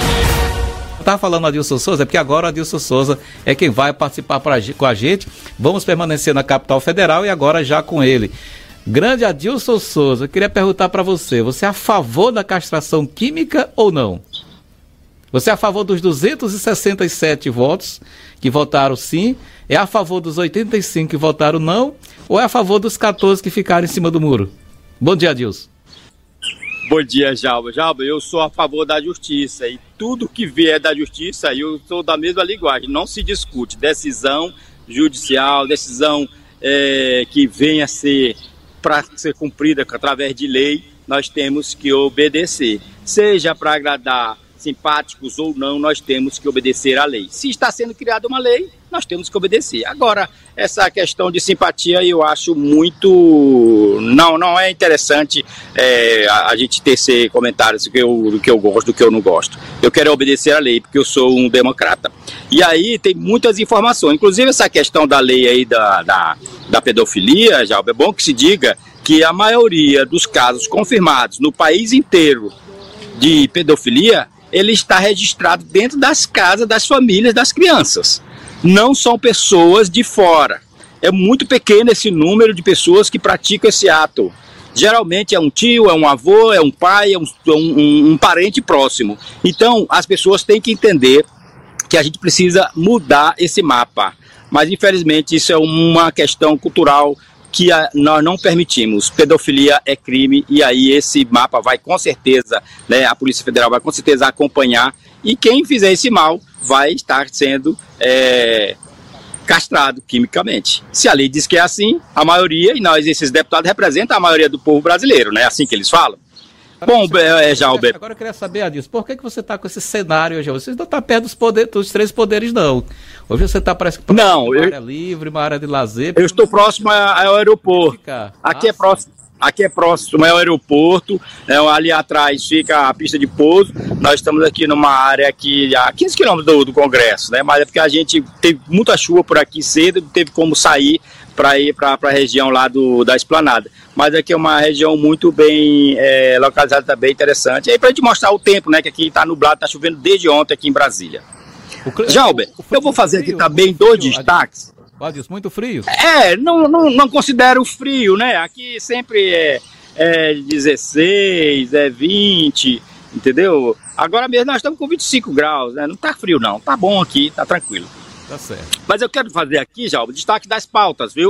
Tá falando Adilson Souza, é porque agora o Adilson Souza é quem vai participar com a gente. Vamos permanecer na capital federal e agora já com ele. Grande Adilson Souza, eu queria perguntar para você é a favor da castração química ou não? Você é a favor dos 267 votos que votaram sim? É a favor dos 85 que votaram não? Ou é a favor dos 14 que ficaram em cima do muro? Bom dia, Adilson. Bom dia, Jalba. Jalba, eu sou a favor da justiça e tudo que vier da justiça, eu sou da mesma linguagem. Não se discute decisão judicial, decisão que venha para ser cumprida através de lei, nós temos que obedecer. Seja para agradar simpáticos ou não, nós temos que obedecer à lei. Se está sendo criada uma lei, nós temos que obedecer. Agora, essa questão de simpatia eu acho muito... Não é interessante a gente tecer comentários do que eu gosto, do que eu não gosto. Eu quero obedecer à lei, porque eu sou um democrata. E aí tem muitas informações, inclusive essa questão da lei aí da pedofilia, já é bom que se diga que a maioria dos casos confirmados no país inteiro de pedofilia, ele está registrado dentro das casas, das famílias, das crianças. Não são pessoas de fora. É muito pequeno esse número de pessoas que praticam esse ato. Geralmente é um tio, é um avô, é um pai, é um parente próximo. Então, as pessoas têm que entender que a gente precisa mudar esse mapa. Mas, infelizmente, isso é uma questão cultural que nós não permitimos. Pedofilia é crime e aí esse mapa vai com certeza, a Polícia Federal vai com certeza acompanhar e quem fizer esse mal vai estar sendo castrado quimicamente. Se a lei diz que é assim, a maioria, e nós, esses deputados, representam a maioria do povo brasileiro, né? Assim que eles falam. Bom, Jalber. Agora eu queria saber, Adilson, por que você está com esse cenário hoje? Você não está perto dos três poderes, não. Hoje você está, parece que uma área livre, uma área de lazer. Eu estou próximo ao aeroporto. Aqui é próximo ao aeroporto, ali atrás fica a pista de pouso. Nós estamos aqui numa área aqui a 15 quilômetros do Congresso, né? Mas é porque a gente teve muita chuva por aqui cedo, não teve como sair para ir para a região lá da Esplanada. Mas aqui é uma região muito bem localizada, também interessante. E aí para a gente mostrar o tempo, né? Que aqui está nublado, está chovendo desde ontem aqui em Brasília. Jalber, eu vou fazer aqui também 2 destaques. Adilson, muito frio? Não considero frio, né? Aqui sempre é 16, 20, entendeu? Agora mesmo nós estamos com 25 graus, né? Não tá frio não, tá bom aqui, tá tranquilo. Tá certo. Mas eu quero fazer aqui, já, o destaque das pautas, viu?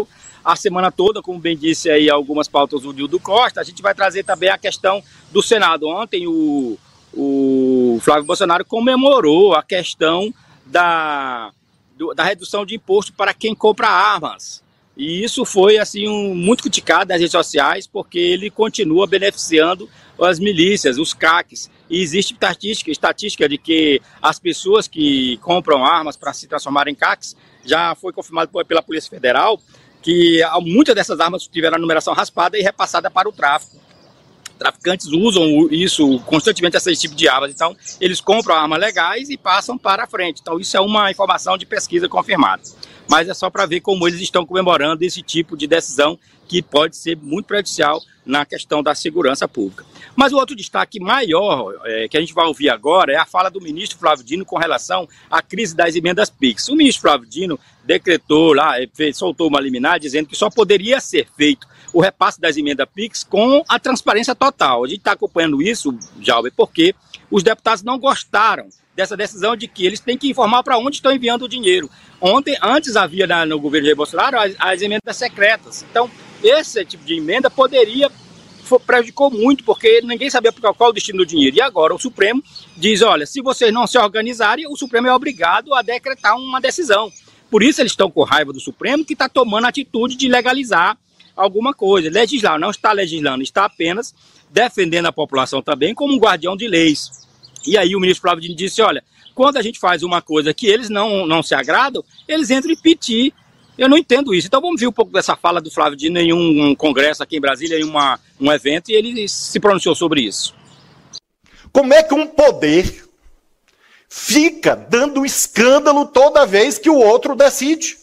a semana toda, como bem disse aí algumas pautas do Nildo Costa. A gente vai trazer também a questão do Senado. Ontem o Flávio Bolsonaro comemorou a questão da redução de imposto para quem compra armas. E isso foi assim muito criticado nas redes sociais, porque ele continua beneficiando as milícias, os CACs. E existe estatística de que as pessoas que compram armas para se transformar em CACs, já foi confirmado pela Polícia Federal, que muitas dessas armas tiveram a numeração raspada e repassada para o tráfico. Traficantes usam isso constantemente, esse tipo de armas. Então, eles compram armas legais e passam para frente. Então, isso é uma informação de pesquisa confirmada. Mas é só para ver como eles estão comemorando esse tipo de decisão que pode ser muito prejudicial na questão da segurança pública. Mas o outro destaque maior que a gente vai ouvir agora é a fala do ministro Flávio Dino com relação à crise das emendas PIX. O ministro Flávio Dino decretou lá, soltou uma liminar dizendo que só poderia ser feito o repasse das emendas PIX com a transparência total. A gente está acompanhando isso, Jalber, porque os deputados não gostaram dessa decisão de que eles têm que informar para onde estão enviando o dinheiro. Antes havia no governo de Bolsonaro as emendas secretas. Então, esse tipo de emenda prejudicou muito, porque ninguém sabia qual o destino do dinheiro. E agora o Supremo diz, olha, se vocês não se organizarem, o Supremo é obrigado a decretar uma decisão. Por isso eles estão com raiva do Supremo, que está tomando a atitude de legalizar alguma coisa. Legislar, não está legislando, está apenas defendendo a população também como um guardião de leis. E aí o ministro Flávio Dino disse, olha, quando a gente faz uma coisa que eles não se agradam, eles entram em piti. Eu não entendo isso. Então vamos ver um pouco dessa fala do Flávio Dino em um congresso aqui em Brasília, em um evento, e ele se pronunciou sobre isso. Como é que um poder fica dando escândalo toda vez que o outro decide?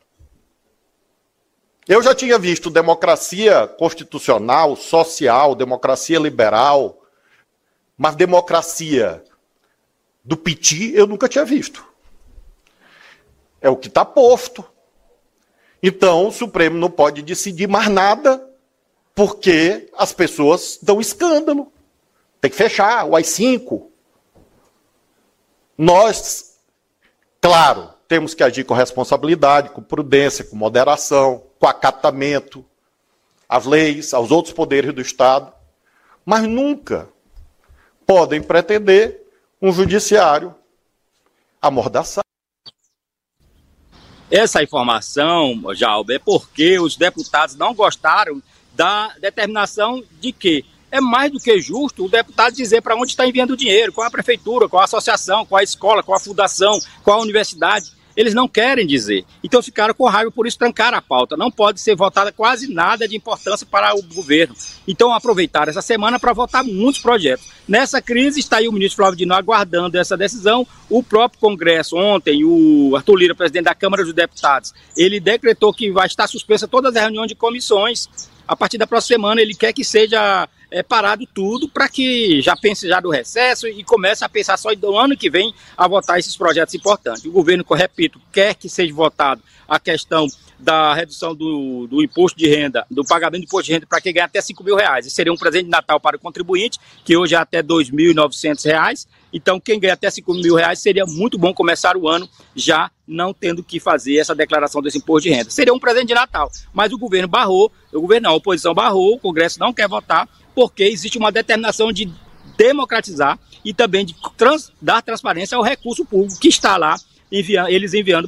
Eu já tinha visto democracia constitucional, social, democracia liberal, mas democracia do piti eu nunca tinha visto. É o que está posto. Então o Supremo não pode decidir mais nada porque as pessoas dão escândalo. Tem que fechar o AI-5. Nós, claro, temos que agir com responsabilidade, com prudência, com moderação, com acatamento às leis, aos outros poderes do Estado, mas nunca podem pretender um judiciário amordaçado. Essa informação, Jalber, é porque os deputados não gostaram da determinação de que é mais do que justo o deputado dizer para onde está enviando o dinheiro, qual a prefeitura, qual a associação, qual a escola, qual a fundação, qual a universidade. Eles não querem dizer. Então ficaram com raiva, por isso trancaram a pauta. Não pode ser votada quase nada de importância para o governo. Então aproveitaram essa semana para votar muitos projetos. Nessa crise está aí o ministro Flávio Dino aguardando essa decisão. O próprio Congresso, ontem, o Arthur Lira, presidente da Câmara dos Deputados, ele decretou que vai estar suspensa todas as reuniões de comissões. A partir da próxima semana ele quer que seja parado tudo para que já pense já do recesso e comece a pensar só do ano que vem a votar esses projetos importantes. O governo, repito, quer que seja votado a questão da redução do imposto de renda, do pagamento do imposto de renda para quem ganha até R$5.000. Isso seria um presente de Natal para o contribuinte, que hoje é até R$2.900. Então, quem ganha até R$5.000 seria muito bom começar o ano já não tendo que fazer essa declaração desse imposto de renda. Seria um presente de Natal, mas o governo barrou, a oposição barrou, o Congresso não quer votar, porque existe uma determinação de democratizar e também de dar transparência ao recurso público que está lá, eles enviando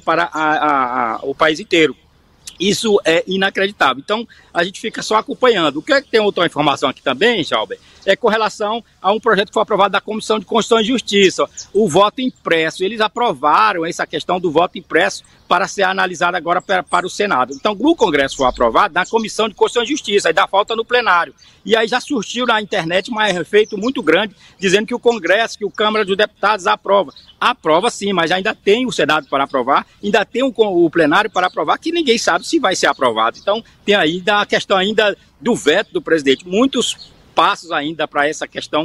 para o país inteiro. Isso é inacreditável. Então, a gente fica só acompanhando. O que é que tem outra informação aqui também, Jalber? É com relação a um projeto que foi aprovado da Comissão de Constituição e Justiça, o voto impresso. Eles aprovaram essa questão do voto impresso para ser analisada agora para o Senado. Então, no Congresso foi aprovado na Comissão de Constituição e Justiça, aí dá falta no plenário. E aí já surgiu na internet um efeito muito grande, dizendo que o Congresso, que a Câmara dos Deputados aprova. Aprova sim, mas ainda tem o Senado para aprovar, ainda tem o plenário para aprovar, que ninguém sabe se vai ser aprovado. Então, tem aí a questão ainda do veto do presidente. Muitos passos ainda para essa questão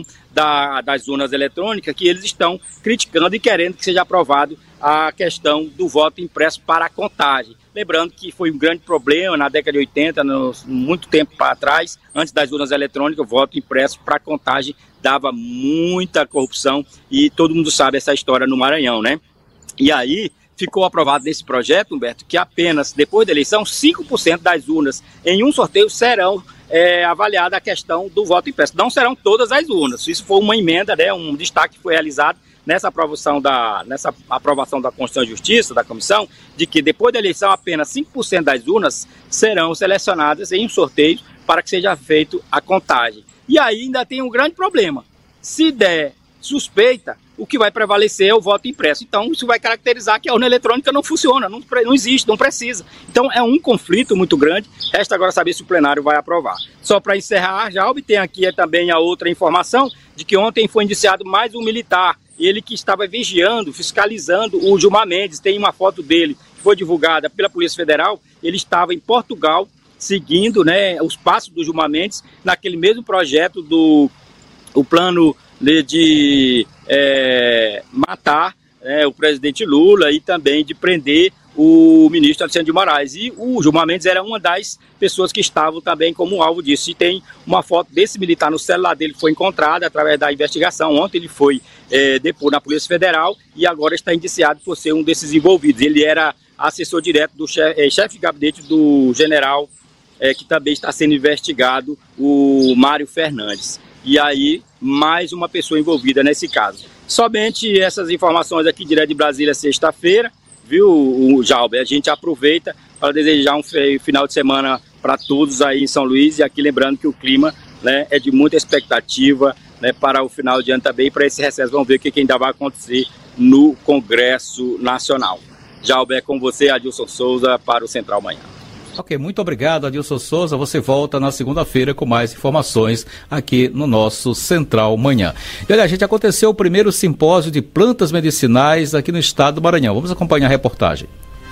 das urnas eletrônicas, que eles estão criticando e querendo que seja aprovado a questão do voto impresso para a contagem. Lembrando que foi um grande problema na década de 80, muito tempo para trás, antes das urnas eletrônicas, o voto impresso para a contagem dava muita corrupção e todo mundo sabe essa história no Maranhão, né? E aí ficou aprovado nesse projeto, Humberto, que apenas depois da eleição 5% das urnas em um sorteio serão avaliada a questão do voto impresso. Não serão todas as urnas. Isso foi uma emenda, né, um destaque que foi realizado nessa aprovação da Constituição e Justiça, da comissão, de que depois da eleição apenas 5% das urnas serão selecionadas em um sorteio para que seja feita a contagem. E aí ainda tem um grande problema. Se der suspeita, o que vai prevalecer é o voto impresso. Então, isso vai caracterizar que a urna eletrônica não funciona, não existe, não precisa. Então, é um conflito muito grande. Resta agora saber se o plenário vai aprovar. Só para encerrar, já obtém aqui também a outra informação de que ontem foi indiciado mais um militar, ele que estava vigiando, fiscalizando o Gilmar Mendes. Tem uma foto dele que foi divulgada pela Polícia Federal. Ele estava em Portugal, seguindo, né, os passos do Gilmar Mendes, naquele mesmo projeto o plano de matar o presidente Lula e também de prender o ministro Alexandre de Moraes. E o Gilmar Mendes era uma das pessoas que estavam também como alvo disso. E tem uma foto desse militar no celular dele que foi encontrada através da investigação. Ontem ele foi deposto na Polícia Federal e agora está indiciado por ser um desses envolvidos. Ele era assessor direto do chefe de gabinete do general que também está sendo investigado, o Mário Fernandes. E aí, mais uma pessoa envolvida nesse caso. Somente essas informações aqui direto de Brasília, sexta-feira, viu, Jalber? A gente aproveita para desejar um final de semana para todos aí em São Luís, e aqui lembrando que o clima, né, é de muita expectativa, né, para o final de ano também, para esse recesso. Vamos ver o que ainda vai acontecer no Congresso Nacional. Jalber, é com você, Adilson Souza, para o Central Manhã. Ok, muito obrigado, Adilson Souza. Você volta na segunda-feira com mais informações aqui no nosso Central Manhã. E olha, gente, aconteceu o primeiro simpósio de plantas medicinais aqui no estado do Maranhão. Vamos acompanhar a reportagem.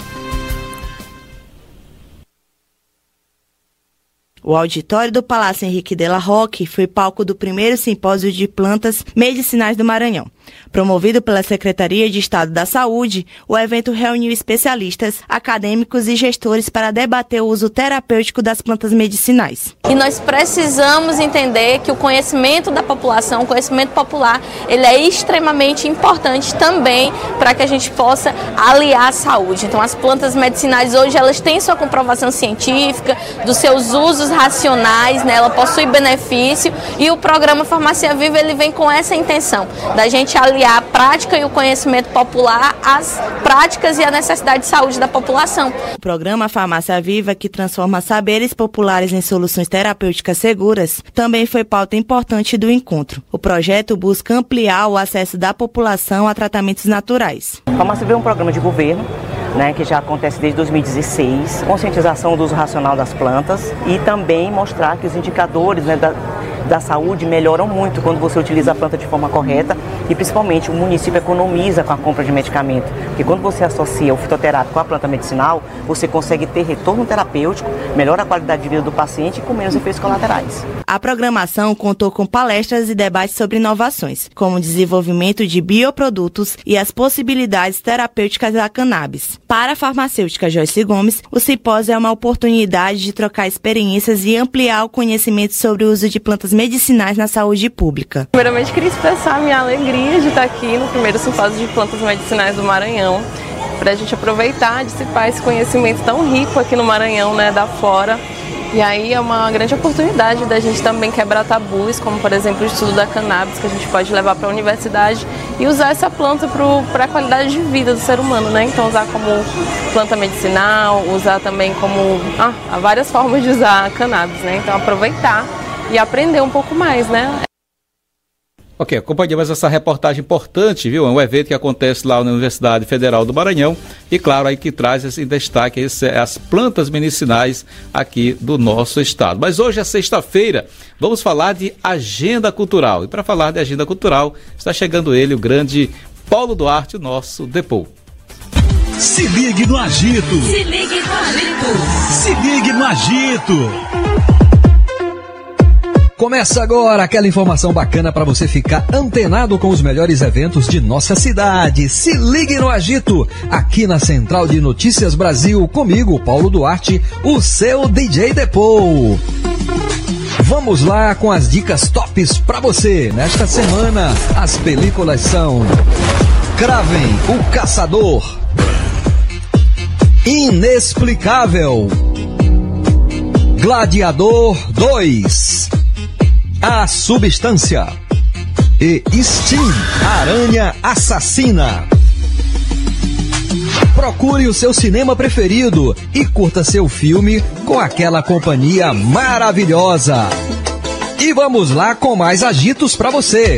O auditório do Palácio Henrique Della Rocque foi palco do primeiro simpósio de plantas medicinais do Maranhão. Promovido pela Secretaria de Estado da Saúde, o evento reuniu especialistas, acadêmicos e gestores para debater o uso terapêutico das plantas medicinais. E nós precisamos entender que o conhecimento da população, o conhecimento popular, ele é extremamente importante também para que a gente possa aliar a saúde. Então, as plantas medicinais hoje, elas têm sua comprovação científica, dos seus usos racionais, né? Ela possui benefício, e o programa Farmácia Viva, ele vem com essa intenção, da gente aliar a prática e o conhecimento popular às práticas e à necessidade de saúde da população. O programa Farmácia Viva, que transforma saberes populares em soluções terapêuticas seguras, também foi pauta importante do encontro. O projeto busca ampliar o acesso da população a tratamentos naturais. A Farmácia Viva é um programa de governo, né, que já acontece desde 2016, conscientização do uso racional das plantas e também mostrar que os indicadores, né, da saúde melhoram muito quando você utiliza a planta de forma correta, e principalmente o município economiza com a compra de medicamento, porque quando você associa o fitoterápico com a planta medicinal, você consegue ter retorno terapêutico, melhora a qualidade de vida do paciente e com menos efeitos colaterais. A programação contou com palestras e debates sobre inovações, como o desenvolvimento de bioprodutos e as possibilidades terapêuticas da cannabis. Para a farmacêutica Joyce Gomes, o simpósio é uma oportunidade de trocar experiências e ampliar o conhecimento sobre o uso de plantas medicinais na saúde pública. Primeiramente, queria expressar a minha alegria de estar aqui no primeiro simpósio de plantas medicinais do Maranhão, para a gente aproveitar, dissipar esse conhecimento tão rico aqui no Maranhão, né, da flora. E aí é uma grande oportunidade da gente também quebrar tabus, como por exemplo o estudo da cannabis, que a gente pode levar para a universidade e usar essa planta para a qualidade de vida do ser humano, né? Então usar como planta medicinal, usar também como... há várias formas de usar a cannabis, né? Então aproveitar e aprender um pouco mais, né? Ok, acompanhamos essa reportagem importante, viu? É um evento que acontece lá na Universidade Federal do Maranhão e, claro, aí que traz esse destaque, as plantas medicinais aqui do nosso estado. Mas hoje é sexta-feira, vamos falar de agenda cultural. E para falar de agenda cultural, está chegando ele, o grande Paulo Duarte, o nosso depô. Se ligue no agito! Se ligue no agito! Se ligue no agito! Começa agora aquela informação bacana para você ficar antenado com os melhores eventos de nossa cidade. Se ligue no agito, aqui na Central de Notícias Brasil, comigo, Paulo Duarte, o seu DJ Depô. Vamos lá com as dicas tops para você. Nesta semana, as películas são Kraven, o Caçador, Inexplicável. Gladiador 2. A Substância. E Steam, Aranha Assassina. Procure o seu cinema preferido e curta seu filme com aquela companhia maravilhosa. E vamos lá com mais agitos pra você.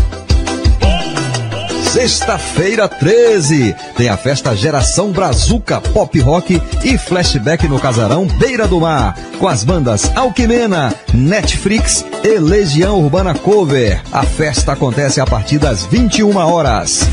Sexta-feira 13, tem a festa Geração Brazuca, Pop Rock e Flashback no Casarão Beira do Mar, com as bandas Alquimena, Netflix e Legião Urbana Cover. A festa acontece a partir das 21 horas.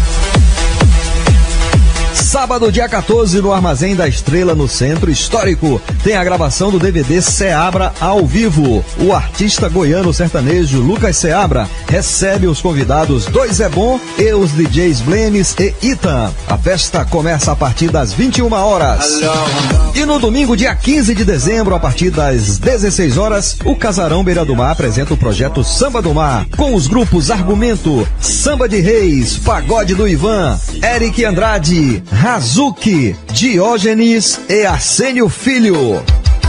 Sábado, dia 14, no Armazém da Estrela, no Centro Histórico, tem a gravação do DVD Seabra ao vivo. O artista goiano sertanejo Lucas Seabra recebe os convidados Dois é Bom e os DJs Blemes e Itan. A festa começa a partir das 21 horas. E no domingo, dia 15 de dezembro, a partir das 16 horas, o Casarão Beira do Mar apresenta o projeto Samba do Mar, com os grupos Argumento, Samba de Reis, Pagode do Ivan, Eric Andrade, Razuki, Diógenes e Arsênio Filho.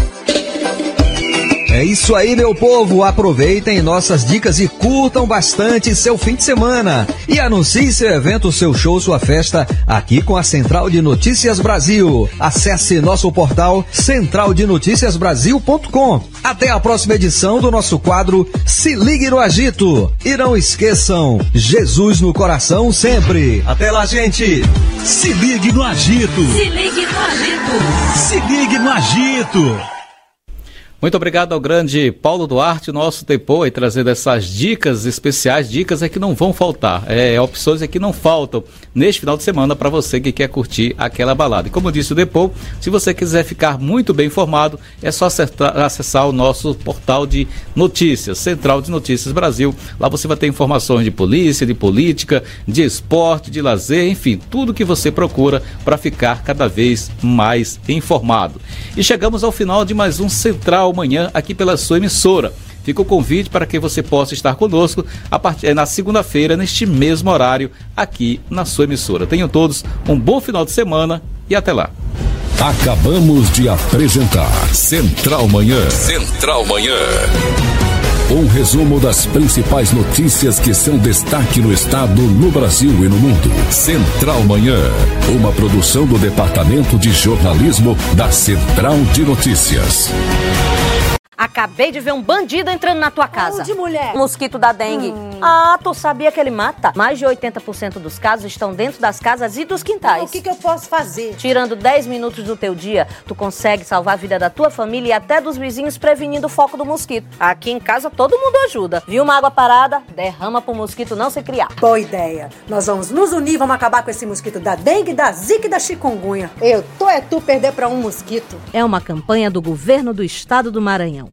É isso aí, meu povo, aproveitem nossas dicas e curtam bastante seu fim de semana. E anuncie seu evento, seu show, sua festa aqui com a Central de Notícias Brasil. Acesse nosso portal centraldenoticiasbrasil.com. Até a próxima edição do nosso quadro Se Ligue no Agito. E não esqueçam, Jesus no coração sempre. Até lá, gente. Se ligue no agito. Se ligue no agito. Se ligue no agito. Muito obrigado ao grande Paulo Duarte, nosso depois, aí, trazendo essas dicas especiais. Dicas é que não vão faltar, opções é que não faltam neste final de semana para você que quer curtir aquela balada. E como disse o Depô, se você quiser ficar muito bem informado, é só acessar o nosso portal de notícias, Central de Notícias Brasil. Lá você vai ter informações de polícia, de política, de esporte, de lazer, enfim, tudo que você procura para ficar cada vez mais informado. E chegamos ao final de mais um Central Manhã aqui pela sua emissora. Fica o convite para que você possa estar conosco na segunda-feira, neste mesmo horário, aqui na sua emissora. Tenham todos um bom final de semana e até lá. Acabamos de apresentar Central Manhã. Central Manhã. Um resumo das principais notícias que são destaque no estado, no Brasil e no mundo. Central Manhã. Uma produção do Departamento de Jornalismo da Central de Notícias. Acabei de ver um bandido entrando na tua casa. Onde, mulher? Mosquito da dengue. Ah, tu sabia que ele mata? Mais de 80% dos casos estão dentro das casas e dos quintais. O que eu posso fazer? Tirando 10 minutos do teu dia, tu consegue salvar a vida da tua família e até dos vizinhos, prevenindo o foco do mosquito. Aqui em casa todo mundo ajuda. Viu uma água parada? Derrama pro mosquito não se criar. Boa ideia. Nós vamos nos unir, vamos acabar com esse mosquito da dengue, da zika e da chikungunya. Tu perder pra um mosquito. É uma campanha do governo do estado do Maranhão.